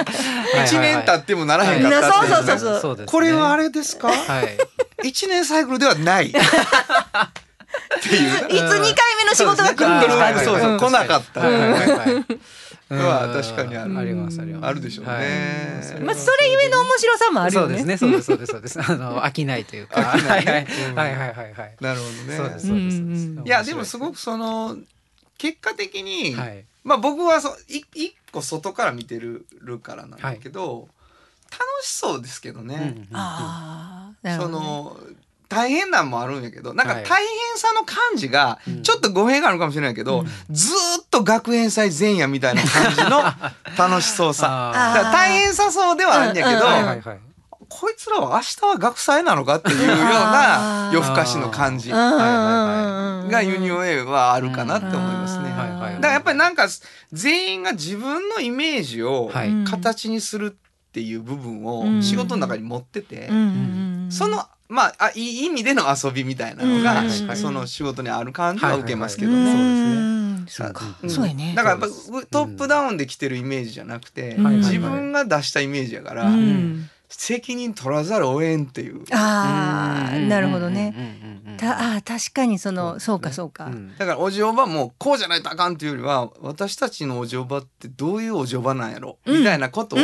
いちねん経ってもならへんかったっていう、ね、 そうそうそうそう、 ね、これはあれですか、はい、いちねんサイクルではないっていういつにかいめの仕事が来るんですかって、 そうそう来なかった、はいはいはいは確かにある、 ありますあります、 あるでしょうね、はい、 まあそれゆえの面白さもあるよね。 そうですねそうですそうですそうですあの飽きないというかはいはいはいはいはいなるほどね。 そうですそうです、うん、 いやでもすごくその結果的に、はい、まあ僕はそい一個外から見てるからなんだけど、はい、楽しそうですけどね、うんうんうん、 ああ、 その大変なんもあるんやけどなんか大変さの感じがちょっと語弊があるかもしれないけど、うん、ずーっと学園祭前夜みたいな感じの楽しそうさだから大変さそうではあるんやけど、こいつらは明日は学祭なのかっていうような夜更かしの感じがユニオン A はあるかなって思いますね。だからやっぱりなんか全員が自分のイメージを形にするってっていう部分を仕事の中に持ってて、そのまあ、あいい意味での遊びみたいなのが、うん、その仕事にある感じは受けますけどね。はいはいはい、 そうですね。そうか。そうやね。 だからやっぱトップダウンで来てるイメージじゃなくて、うん、自分が出したイメージやから、うん、責任取らざるを得んっていう。 ああ、なるほどね。たあ確かにそのそうかそうか、うん、 だからおじおばもこうじゃないとあかんっていうよりは私たちのおじおばってどういうおじおばなんやろ、うん、みたいなことを、うん、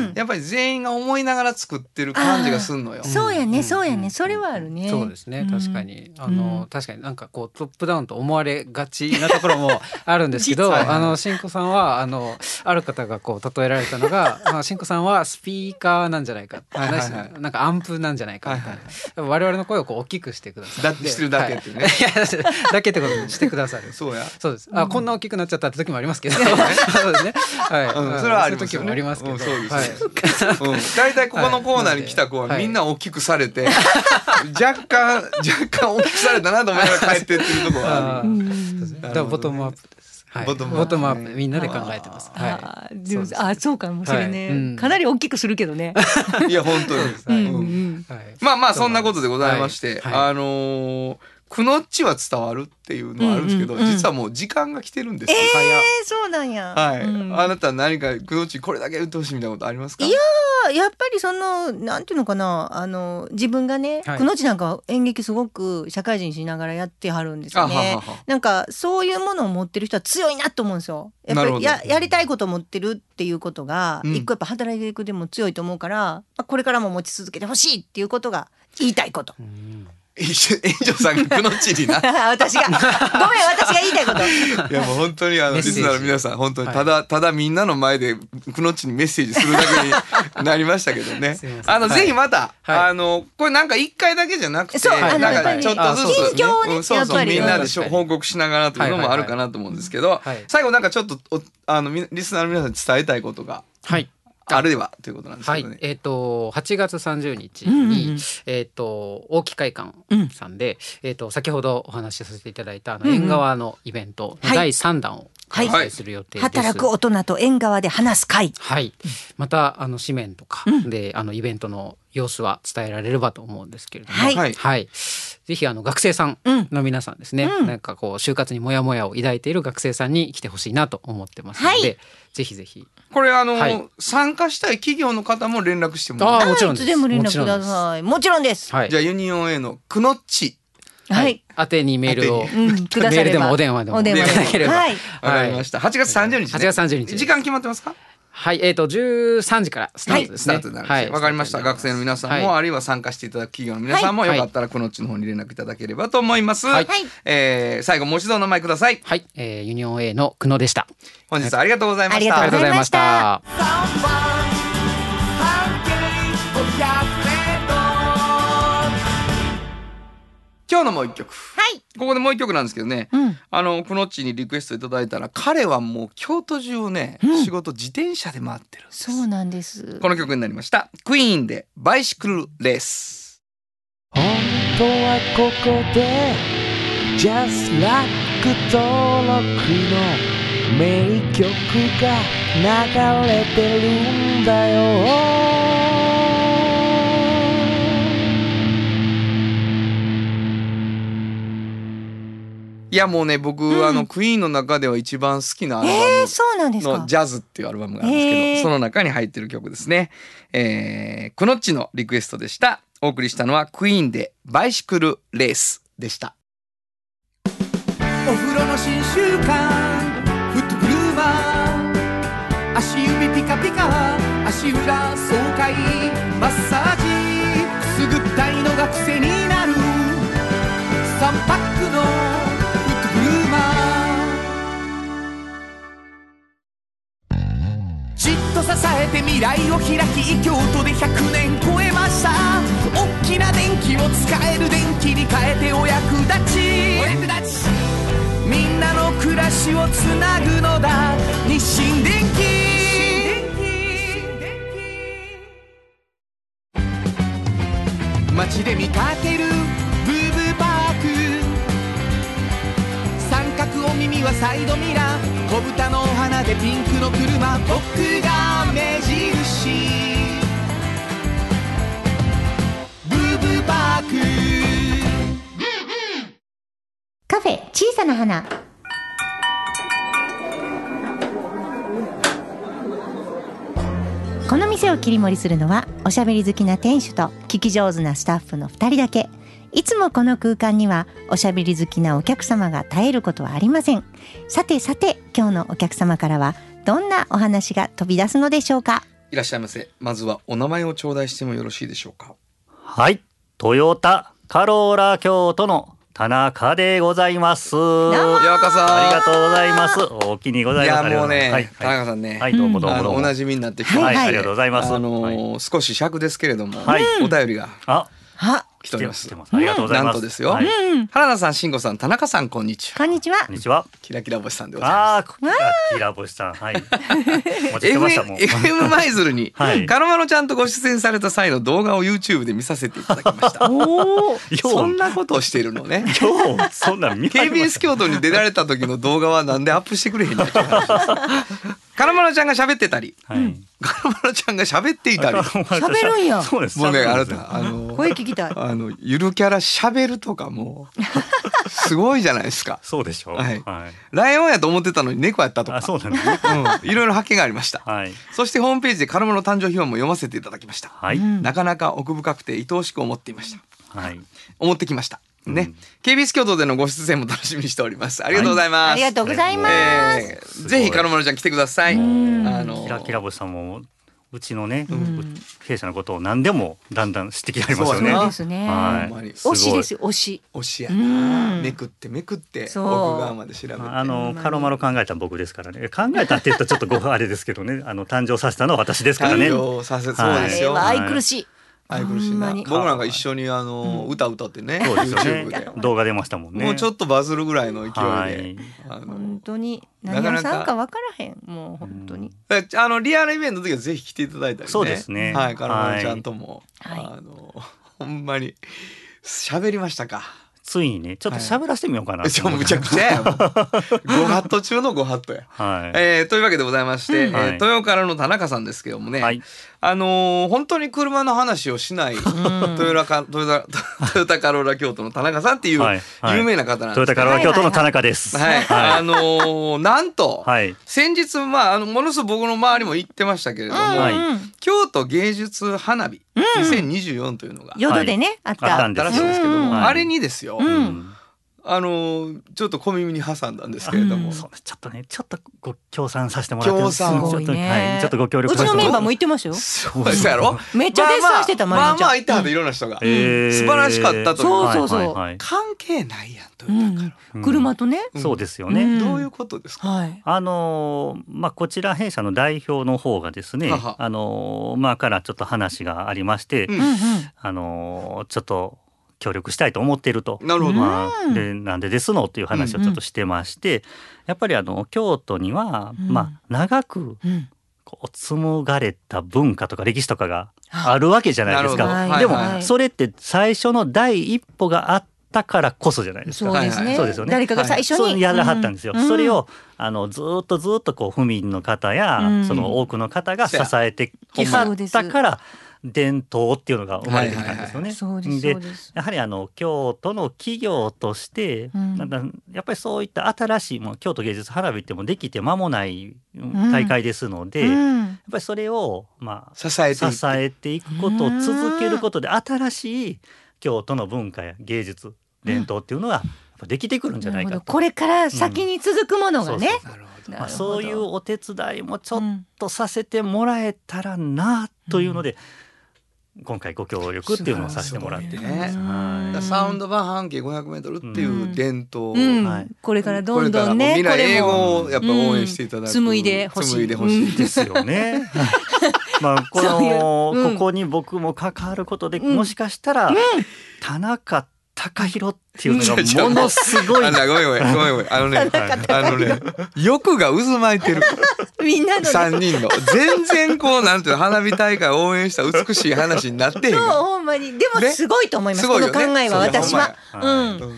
やっぱり全員が思いながら作ってる感じがすんのよ。 そうやねそうやねそれはあるね。 そうですね確かにあの、うん、確かになんかこうトップダウンと思われがちなところもあるんですけどあのしんこさんはあのある方がこう例えられたのがまあしんこさんはスピーカーなんじゃないかはいはい、はい、なんかアンプなんじゃないかみたいな、はいはい、我々の声をこう大きくしてくださいだってしてるだけってね、はい、 だけってことにしてくださるそうやそうですあ、うん、こんな大きくなっちゃったって時もありますけどそうですねはい、 うん、それはありますよねそういう時もありますけど、うん、そうです、 はいうん、だいたいここのコーナーに来た子はみんな大きくされて、はい、若干若干大きくされたなと思いながら帰ってってるところがある、うん、 だからボトムアップですはい、ボトムアップみんなで考えてます。 はい、あでもあそうかもしれないね、はいうん、かなり大きくするけどね。 いや本当に、はいうん、まあまあそんなことでございまして、はいはい、あのーくのっちは伝わるっていうのはあるんですけど、うんうんうん、実はもう時間が来てるんですよ。 えー、そうなんや。 はい、うん、あなた何かくのっちこれだけ言ってほしいみたいなことありますか？ いややっぱりそのなんていうのかなあの自分がね、はい、くのっちなんか演劇すごく社会人しながらやってはるんですよね。はははなんかそういうものを持ってる人は強いなと思うんですよ。やっぱり や, やりたいことを持ってるっていうことが、うん、一個やっぱ働いていくでも強いと思うから、これからも持ち続けてほしいっていうことが言いたいこと。うん炎上さんがくのっちにな私がごめん私が言いたいこといやもう本当にあのリスナーの皆さん本当にただ、はい、ただみんなの前でくのっちにメッセージするだけになりましたけどねあの、はい、ぜひまた、はい、あのこれなんか一回だけじゃなくてそうなんかちょっとずつ、ね、 近況をね、うん、 そうそうみんなで報告しながらというのもあるかなと思うんですけど、はいはいはい、最後なんかちょっとあのリスナーの皆さんに伝えたいことがはいあるいはということなんですけどね。 はい、えっ、ー、とはちがつさんじゅうにちに、うんうんうん、えっ、ー、と大木会館さんで、うん、えっ、ー、と先ほどお話しさせていただいたあの縁側のイベントのだいさんだんを開催する予定です。 はい、働く大人と縁側で話す会。 はい。またあの紙面とかで、うん、あのイベントの様子は伝えられればと思うんですけれども、はい。はい、ぜひあの学生さんの皆さんですね、うん、なんかこう就活にモヤモヤを抱いている学生さんに来てほしいなと思ってますので、はい、ぜひぜひ。 これあの、はい、参加したい企業の方も連絡してもらう。ああもちろんです。 いつでも連絡ください。もちろんです。 はい、じゃあユニオン A のくのっち。 はい。宛てにメールを、うん、メールでもお電話でもいただければ。はい。 わかりました。はちがつさんじゅうにち、ね。 はちがつさんじゅうにち。 時間決まってますか？ はい、えっ、ー、とじゅうさんじからスタートですね。 はい、スタートになるんですね。わ、はい、かりました。学生の皆さんも、はい、あるいは参加していただく企業の皆さんも、はい、よかったらくのっちの方に連絡いただければと思います。はい。えー、最後もう一度お名前ください。 はい、えー、ユニオン A の久野でした。 本日はありがとうございました。 ありがとうございました。 今日のもう一曲、 はい、 ここでもう一曲なんですけどね、うん、あのくのっちにリクエストいただいたら彼はもう京都中をね、うん、仕事自転車で回ってるんです。 そうなんです。 この曲になりました。クイーンでバイシクルレース。 本当はここで Just Like 登録の名曲が流れてるんだよ。 いやもうね僕、うん、あのクイーンの中では一番好きなアルバムの、 えー、そうなんですか。 ジャズっていうアルバムがあるんですけど、えー、その中に入ってる曲ですね。えー、くのっちのリクエストでした。お送りしたのはクイーンでバイシクルレースでした。 お風呂の新習慣フットグルーマー、足指ピカピカ足裏爽快マッサージくすぐったいのが癖になるさんパックのフットグルーマー、じっと支えて未来を開き京都でひゃくねん超えました。大きな電気を使える電気に変えてお役立ち、お役立ちみんなの暮らしをつなぐのだ日清電気。街で見かけるブーブーパーク、三角お耳はサイドミラー、小豚のお花でピンクの車、僕が目印。 カフェ小さな花。この店を切り盛りするのはおしゃべり好きな店主と聞き上手なスタッフのふたりだけ。いつもこの空間にはおしゃべり好きなお客様が絶えることはありません。さてさて、今日のお客様からはどんなお話が飛び出すのでしょうか。 いらっしゃいませ。まずはお名前を頂戴してもよろしいでしょうか。 はい、トヨタカローラ京都の田中でございます。ようこそ。 ありがとうございます。お気にございます。 いやもうね、 はい、 田中さんね、 はい、どうもどうもどうも。 おなじみになってきて、 はい、ありがとうございます。 あのーはい、 少し尺ですけれども、 はい、 お便りがあ来ております。 ありがとうございます。 なんとですよ、 はい、 原田さん、慎吾さん、田中さん、こんにちは。 こんにちは。 こんにちは。 キラキラ星さんでございます。 ああ、キラキラ星さん、はい。 エフエム 舞鶴に、 はい、 カロマロちゃんとご出演された際の動画を YouTube で見させていただきました。おそんなことをしているのね。 今日そんな見ケービーエス 京都に出られた時の動画はなんでアップしてくれへんの。カロマロちゃんが喋ってたり、はい、カロマロちゃんが喋っていたり、 喋るんや。 そうです。 もうね、あなたあの声聞きたい。 あのゆるキャラ喋るとかもすごいじゃないですか。 そうでしょう。はい。はい、 ライオンやと思ってたのに猫やったとか。 あ、そうなんですね。 うん、いろいろ発見がありました。 はい。 そしてホームページでカロマロ誕生秘話も読ませていただきました。 はい。 なかなか奥深くて愛おしく思っていました。はい。思ってきました。ね、うん、ケービーエス 京都でのご出演も楽しみにしております。ありがとうございます。はい、 ありがとうございます。 えー、ぜひカロマロちゃん来てください。あのキラキラ星さんもうちのね、うん、弊社のことを何でもだんだん知ってきてありますよね。 そうですね。 はい。 推しですよ、推し。 推しやな。めくってめくって奥側まで調べて。 あのカロマロ考えた僕ですからね。考えたって言うとちょっとごあれですけどね。あの誕生させたのは私ですからね。 誕生させそうですよ。 愛くるしい。 愛くるしいな。僕なんか一緒にあの、うん、歌歌ってね、 そうですよね、 YouTube で動画出ましたもんね。 もうちょっとバズるぐらいの勢いで、はい、 あの本当に何をさんか分からへん。もう本当に、 うん、あのリアルイベントの時はぜひ来ていただいたりね。 そうですね。 はい、カロマロちゃんとも、はい、あのほんまに喋りましたか。 ついにね、ちょっと喋らせてみようかな、はい、 ちょむちゃくちゃやごハット中のごハットや、はい、えー、というわけでございまして、うん、えー、豊からの田中さんですけどもね、はい、あのー、本当に車の話をしない、うん、トヨタトヨタトヨタカローラ京都の田中さんっていう有名な方なんです、はいはい、 トヨタカローラ京都の田中です。 はい、はい、あのー、なんと、はい、先日、まあ、あのものすごく僕の周りも言ってましたけれども、はい、京都芸術花火にせんにじゅうよんというのが、 うん、淀でね、あったあったらしいんですけども、うん、あれにですよ、 うん、 あのちょっと小耳に挟んだんですけれども、うん、 そうちょっとねちょっとご協賛させてもらって協賛ちょっと、はい、ちょっとご協力うちのメンバーも言ってましたよ。 そうですやろ。 めっちゃ絶賛してた。 まあまあまあいたはずいろんな人が、うん、素晴らしかったという。 そうそうそう、はいはい、関係ないやんというか、 うん、車とね、 うん、そうですよね、 うん、 どういうことですか。 はい、 あのまあこちら弊社の代表の方がですね、ははあのまあからちょっと話がありまして、うん、あのちょっと協力したいと思っていると。 なるほど、 まあ、でなんでですのっていう話をちょっとしてまして、うんうん、やっぱりあの京都には、うん、まあ長くこう紡がれた文化とか歴史とかがあるわけじゃないですか。でも、はいはい、それって最初の第一歩があったからこそじゃないですか。 そうですね。 そうですよね。 誰かが最初に、 はい、やらはったんですよ。うん、それをあのずっとずっとこう府民の方や、うん、その多くの方が支えてきはったから。伝統っていうのが生まれてきたんですよね。でやはりあの京都の企業として、うん、なんだやっぱりそういった新しいもう京都芸術花火ってもできて間もない大会ですので、うん、やっぱりそれを、まあ、 支えていく、 支えていくことを続けることで新しい京都の文化や芸術伝統っていうのがやっぱできてくるんじゃないかと。 これから先に続くものがね、 まあ、そういうお手伝いもちょっとさせてもらえたらなというので、うん今回ご協力っていうのをさせてもらってね、 はい、サウンド版半径ごひゃくメートルっていう伝統、 うんはい、これからどんどんね未来英語をやっぱ応援していただく、うん、 紡いでほしい紡いでほしいですよねまあこのう、うん、ここに僕も関わることで、うん、もしかしたら、うん、田中貴弘っていうのがものすごいあごめんごめんごめんごめんあのねあのね欲が渦巻いてるみんなの、ね、 さんにんの全然こうなんていうの花火大会を応援した美しい話になってへんがそうほんまにでもすごいと思います、ね、この考えは私は、 うん、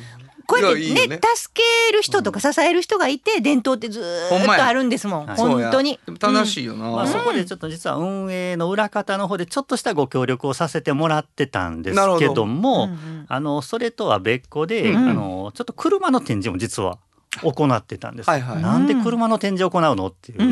こうやってね、ね助ける人とか支える人がいて伝統ってずーっとあるんですもん、 はい、 本当に正しいよな、 うんまあ、そこでちょっと実は運営の裏方の方でちょっとしたご協力をさせてもらってたんですけども、うんうん、あのそれとは別個で、うん、あのちょっと車の展示も実は行ってたんです、はいはい、なんで車の展示を行うのっていう、うん、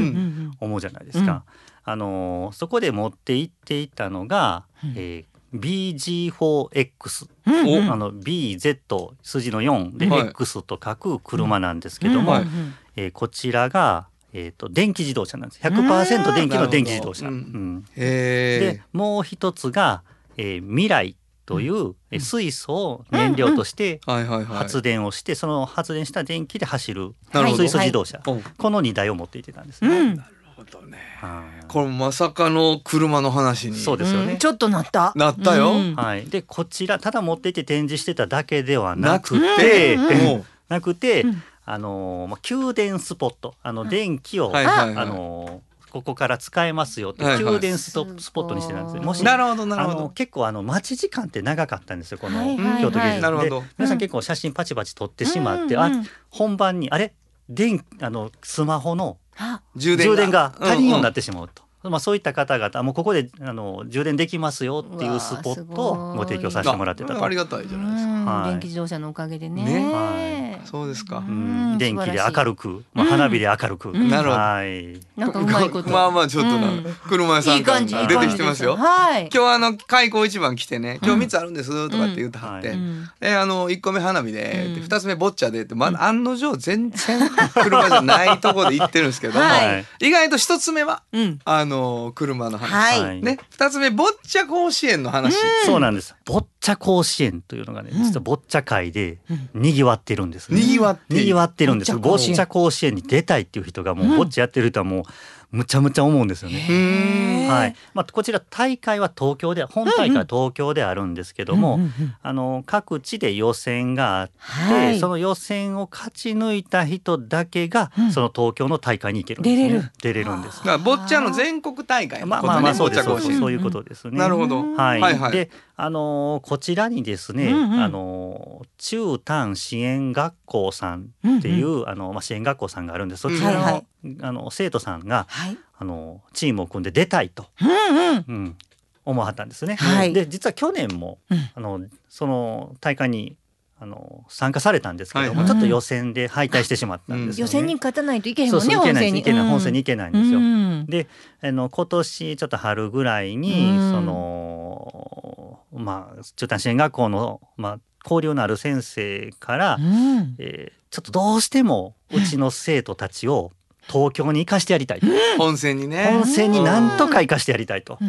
思うじゃないですか、うん、あのそこで持って行っていたのが、うんえービージーフォーエックス、うんうん、あの ビーゼット 数字のよんで X と書く車なんですけども、うんはいえー、こちらが、えー、と電気自動車なんです。 ひゃくパーセント 電気の電気自動車、うんうん、でもう一つが、えー、未来という、うん、水素を燃料として発電をして、その発電した電気で走る水素自動車、はい、このにだいを持っていってたんですね、うんなるほどね、これまさかの車の話にそうですよね、 うん、ちょっとなったなったよ、うんはい、でこちらただ持っていて展示してただけではなくてなくて、うん、なくてあのー、給電スポットあの電気を、はいはいはい、あのー、ここから使えますよって給電スポットにしてたんですよ。もしなるほどなるほど、 あの結構あの待ち時間って長かったんですよこの京都芸術で、はいはいはい、皆さん結構写真パチパチ撮ってしまって、うんうん、あ本番にあれ電あのスマホの充電 が, 充電が足りんようになってしまうと、うんうんまあ、そういった方々もうここであの充電できますよっていうスポットをご提供させてもらってたと。 あ, ありがたいじゃないですか、 はい、電気自動車のおかげで ね, ね、 はい、そうですか、 うん、電気で明るく、まあ、花火で明るく、 うん、なるほど、 はい、 なんかうまいことまあまあちょっとな、うん、車屋さんから出てきてますよ。いいはい、今日あの開口一番来てね今日みっつあるんですとかって言ってはって、うん、であのいっこめ花火で、うん、ふたつめボッチャでって、まあ、案の定全然車じゃないところで行ってるんですけども、はい、意外とひとつめは、うん、あの車の話、はいね、ふたつめボッチャ甲子園の話、うん、 そうなんです。ボッチャ甲子園というのがね、実はボッチャ界でにぎわってるんです、ね、 にぎわってにぎわってるんです。ボッチャ甲子園に出たいっていう人がもう、うん、ボッチャやってる人はもうむちゃむちゃ思うんですよね。はいまあ、こちら大会は東京で本大会は東京であるんですけども、うんうん、あの各地で予選があって、はい、その予選を勝ち抜いた人だけが、うん、その東京の大会に行けるんです、ね、出れる出れるんです。 だからボッチャの全国大会のことね、まあまあまあそうですそうそういうことですね、うん、 なるほど、 はいはいはい、であのこちらにですね、うんうん、あの中短支援学校さんっていう、うんうん、あのまあ、支援学校さんがあるんでそちらの、うんはいはい、あの生徒さんが、はい、あのチームを組んで出たいと、うんうんうん、思わはったんですね、はい、で実は去年も、うん、あのその大会にあの参加されたんですけども、はい、ちょっと予選で敗退してしまったんですよね、うん、予選に勝たないといけへんもんね。 そうそういけない本戦に、うん、本戦に行けないんですよ、うん、であの今年ちょっと春ぐらいに、うん、そのまあ中短支援学校の、まあ、交流のある先生から、うんえー、ちょっとどうしてもうちの生徒たちを東京に行かしてやりたいと、うん、 本戦にね本戦になんとか行かしてやりたいと、うん、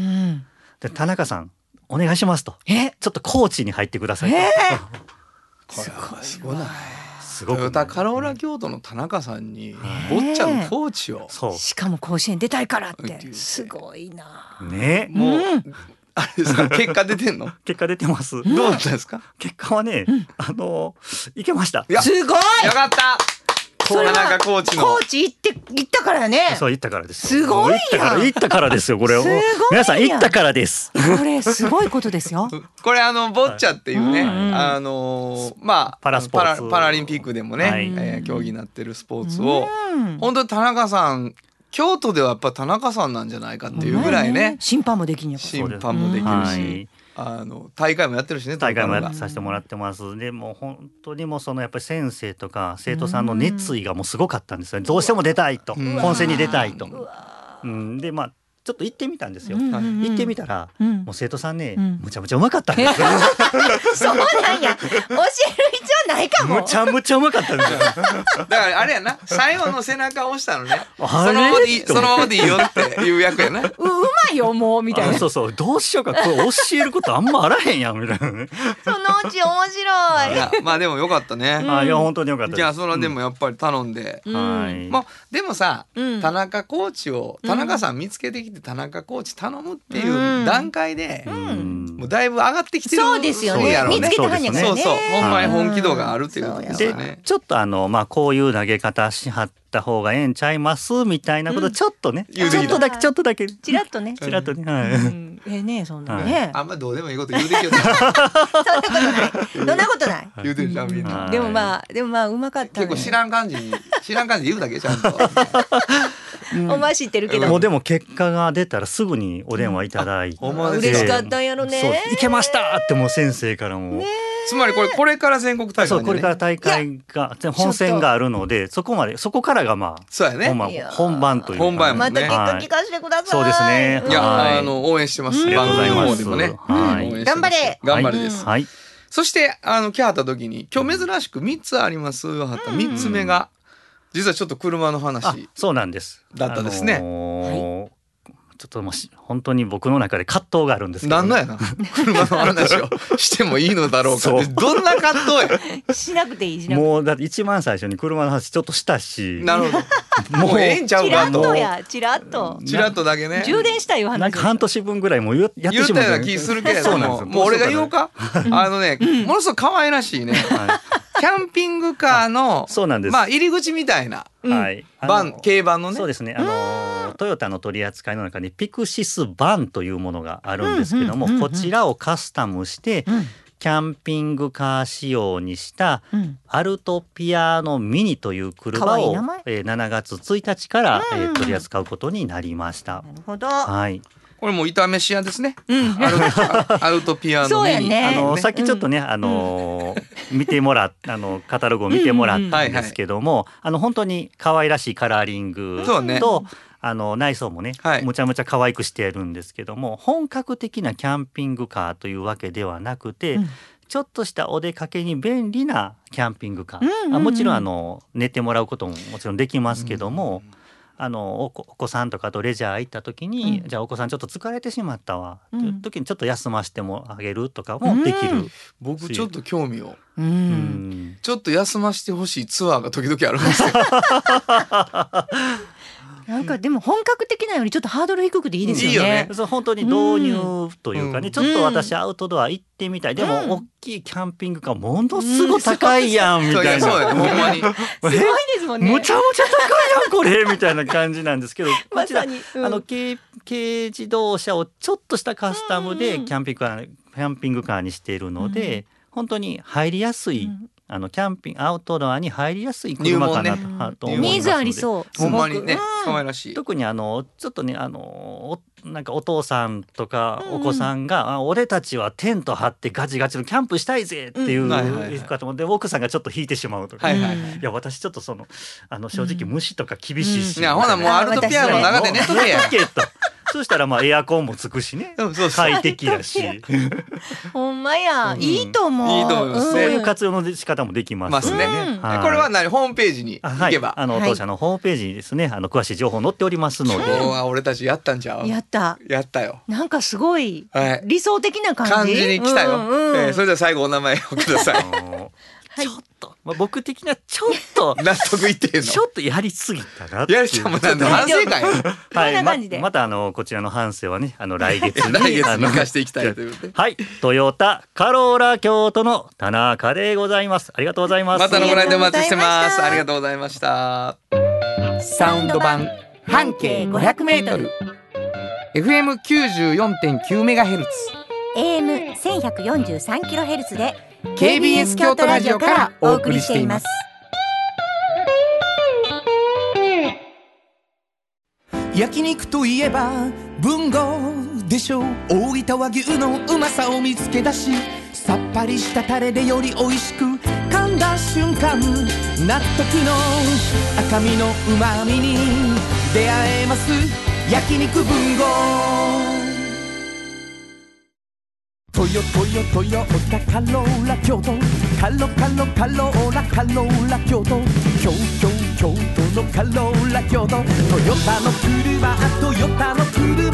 で田中さんお願いしますと、えちょっとコーチに入ってくださいと、えこれはすごいな。すごくトヨタカローラ京都の田中さんにボッチャのコーチを、 そうしかも甲子園出たいからってすごいなね。 もう、うん、あれですか結果出てんの？ 結果出てます。 どうだったんですか？ 結果はね、うん、あのいけました。 すごい。 よかった。田中コーチのコーチ行って行ったからね。 そう行ったからです。 すごいやん。 行ったから行ったからですよこれを。皆さん行ったからです。 これすごいことですよ。 これあのボッチャっていうね、はい、あのまあパラスポーツパラ、パラリンピックでもね、はいえー、競技になってるスポーツを本当に田中さん京都ではやっぱ田中さんなんじゃないかっていうぐらいね、 ね審判もできんや審判もできるし。はいあの大会もやってるしね。 大会もやさせてもらってます。でも本当にもうそのやっぱり先生とか生徒さんの熱意がもうすごかったんですよね。どうしても出たいと本戦に出たいと、うん、でまあちょっと行ってみたんですよ、うんうんうん、行ってみたら、うん、もう生徒さんね、うん、むちゃむちゃうまかったんですよそうなんや教える必要ないかも。 むちゃむちゃうまかったんですよだからあれやな最後の背中を押したのねそのままでいいそのままでいいよっていう役やな う, うまいよもうみたいなそうそうどうしようかこれ教えることあんまあらへんやんみたいな、ね、 そのうち面白い。 いやまあでもよかったね、 うん、あいや本当によかったです。 じゃあそれはでもやっぱり頼んで、 うんはいまあ、でもさ、うん、田中コーチを田中さん見つけてきてて田中コーチ頼むっていう段階で、うん、もうだいぶ上がってきてるそうですよね。見つけたはんやからね。 そうそう、ほんまに本気度があるっていうことですよね。 でちょっとあの、まあ、こういう投げ方しはった方がええんちゃいますみたいなことちょっとね、うん、ちょっとだけちょっとだけチラッとねチラッとね、はい、 うん、ええねそんなね、はい、 あんまどうでもいいこと言うてきよそんなことないそんなことない言うてるじゃんみんな、 でもまあでもまあうまかった、ね、 結構知らん感じに知らん感じで言うだけちゃんとお前知ってるけど、 もうでも結果が出たらすぐにお電話いただいて、うん、 嬉しかったんやろね。 いけましたってもう先生からも、ね、 つまりこれこれから全国大会、ね、 そうこれから大会が本戦があるので、そこまでそこからがまあそうやね、 本番本番というか、 本番また結果聞かせてください。 そうですね。 いや、はい、あの応援してます。番組の方でもね、 はい、頑張れ頑張れです。 はい。 そしてあの来はった時に今日珍しくみっつありますはったみっつめが実はちょっと車の話そうなんですだったですね。 あのーはいちょっともし本当に僕の中で葛藤があるんですけど、ね、 なんなんやな車の話をしてもいいのだろうかどんな葛藤やしなくていいしなくていい。 もうだって一番最初に車の話ちょっとしたし、 なるほどもうええんちゃうかとチラッとやチラッとチラッとだけね充電したい話なんか半年分ぐらいもうやってしまう言ったような気するけれどももう俺が言おうかあのね、うん、ものすごく可愛らしいね、はいキャンピングカーのそうなんです、 まあ、入り口みたいな、はい、バン軽バンのねそうですねあのトヨタの取り扱いの中にピクシスバンというものがあるんですけども、うんうんうんうん、こちらをカスタムして、うん、キャンピングカー仕様にしたアルトピアノミニという車を、えー、しがつついたちから、うんうんえー、取り扱うことになりました。 なるほど、 はいこれもう炒めし屋ですね、うん、ア, ルアルトピアノそうやね、 あのさっきちょっとね、うん、あの見てもらっあのカタログを見てもらったんですけども、うんうん、あの本当に可愛らしいカラーリングと、ね、あの内装もね、はい、むちゃむちゃ可愛くしているんですけども、本格的なキャンピングカーというわけではなくて、うん、ちょっとしたお出かけに便利なキャンピングカー、うんうんうん、あもちろんあの寝てもらうことももちろんできますけども、うんあの お, お子さんとかとレジャー行った時に、うん、じゃあお子さんちょっと疲れてしまったわ、うん、という時にちょっと休ませてもあげるとかもできる、うん、 僕ちょっと興味を、うん、ちょっと休ませてほしいツアーが時々あるんですよなんかでも本格的なよりちょっとハードル低くていいですよね。いいよね。 そう本当に導入というかね、うん、ちょっと私アウトドア行ってみたい、うん、でも大きいキャンピングカーものすごい高いやんみたいな、 そうやね、ほんまにすごいですもんね。 むちゃむちゃ高いやんこれみたいな感じなんですけどまさに、 うん、あの軽、軽自動車をちょっとしたカスタムでキャンピングカー、キャンピングカーにしているので、うん、本当に入りやすい、うんあのキャンピングアウトドアに入りやすい車かな と,、ね、と思いますので、 ニーズありそう。 ほんまにね、可愛らしい。 特にあのちょっとねあのなんかお父さんとかお子さんが、うん、あ俺たちはテント張ってガチガチのキャンプしたいぜっていう方も、うん、で奥さんがちょっと引いてしまうとか、はいはいはい、いや私ちょっとそのあの正直虫とか厳しいし、 うん、いやほなもうアルトピアノの中で寝とけやそしたらまあエアコンもつくしね快適やしほんまや、うん、いいと思う。 いいと思いますね、 そういう活用の仕方もできますね、 うんはい、これは何ホームページに行けば、 はい、あの当社のホームページにですねあの詳しい情報載っておりますので、 今日は俺たちやったんちゃう。 やったやったよ。 なんかすごい理想的な感じ、 感じに来たよ、うんうんえー、それでは最後お名前をくださいちょっと、まあ、僕的にはちょっと納得いってんのちょっとやりすぎたなってやりちゃうもんなんで反省会はい、ま, またあのこちらの反省はねあの来月に来月に生かしていきたいということではいトヨタカローラ京都の田中でございます。ありがとうございます。 またのご来店お待ちしてます。ありがとうございました。 サウンド版半径 ごひゃくメートル エフエムきゅうじゅうよんてんきゅうメガヘルツエーエムせんひゃくよんじゅうさんキロヘルツ でケービーエス 京都ラジオからお送りしています。 焼肉といえば文豪でしょう。大分和牛のうまさを見つけ出しさっぱりしたタレでより美味しく噛んだ瞬間納得の赤身のうまみに出会えます焼肉文豪。トヨトヨトヨタカローラ京都カロカロカローラカローラ京都京京京都のカローラ京都トヨタの車トヨタの車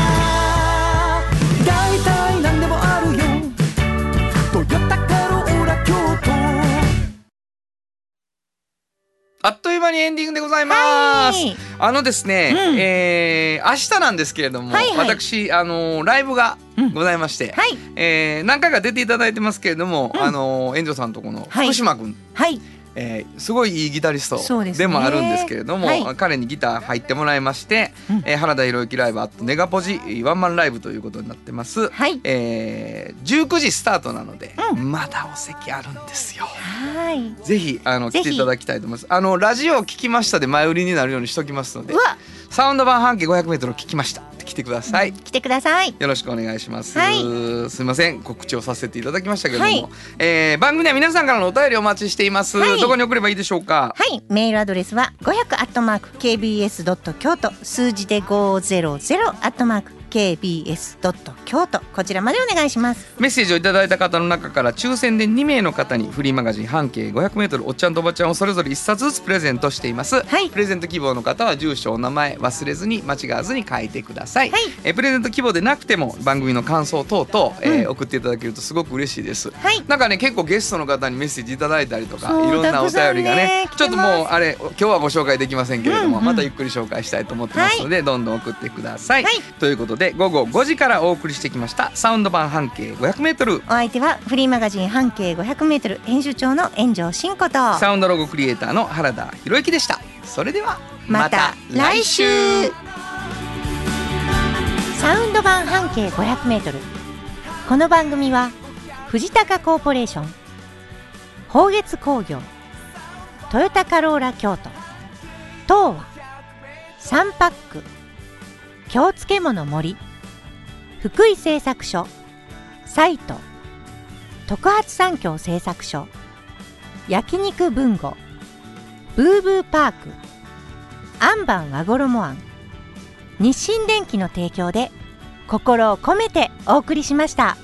だいたいなんでもあるよトヨタカローラ京あっという間にエンディングでございます。はい、あのですね、うん、えー、明日なんですけれども、はいはい、私あのライブがございまして、うん、はい、えー、何回か出ていただいてますけれども、うん、あの園長さんとこの福島君、はいはい、えー、すごいいいギタリストでもあるんですけれども、ね、はい、彼にギター入ってもらいまして、うん、えー、原田博之ライブあとネガポジワンマンライブということになってます、はい、えー、じゅうくじスタートなので、うん、まだお席あるんですよ。はい、ぜひあの来ていただきたいと思います。あのラジオを聞きましたで前売りになるようにしときますので、サウンド版半径 ごひゃくメートル を聞きました来てください、うん、 来てください。 よろしくお願いします、はい、すいません告知をさせていただきましたけれども、はい、えー、番組では皆さんからのお便りをお待ちしています、はい、どこに送ればいいでしょうか。 はい、メールアドレスはごひゃくアットマーク ケービーエスドットキョウト 数字でごひゃくアットマーク ケービーエスドットキョウト こちらまでお願いします。 メッセージをいただいた方の中から抽選でにめいの方にフリーマガジン半径 ごひゃくメートル おっちゃんとおばちゃんをそれぞれいっさつずつプレゼントしています、はい、プレゼント希望の方は住所お名前忘れずに間違わずに書いてください、はい、えプレゼント希望でなくても番組の感想等々、えーうん、送っていただけるとすごく嬉しいです、はい、なんかね結構ゲストの方にメッセージいただいたりとかいろんなお便りがねちょっともうあれ今日はご紹介できませんけれども、うんうん、またゆっくり紹介したいと思ってますので、はい、どんどん送ってください、はい、ということで午後ごじからお送りしてきましたサウンド版半径 ごひゃくメートル。 お相手はフリーマガジン半径 ごひゃくメートル 編集長の炎上真子とサウンドロゴクリエイターの原田博之でした。それではまた来週。サウンド版半径 ごひゃくメートル。 この番組は藤高コーポレーション、宝月工業、トヨタカローラ京都、東和、サンパック、京漬物森、福井製作所、サイト、特発産業製作所、焼肉文吾、ブーブーパーク、アンバン和衣庵、日清電機の提供で心を込めてお送りしました。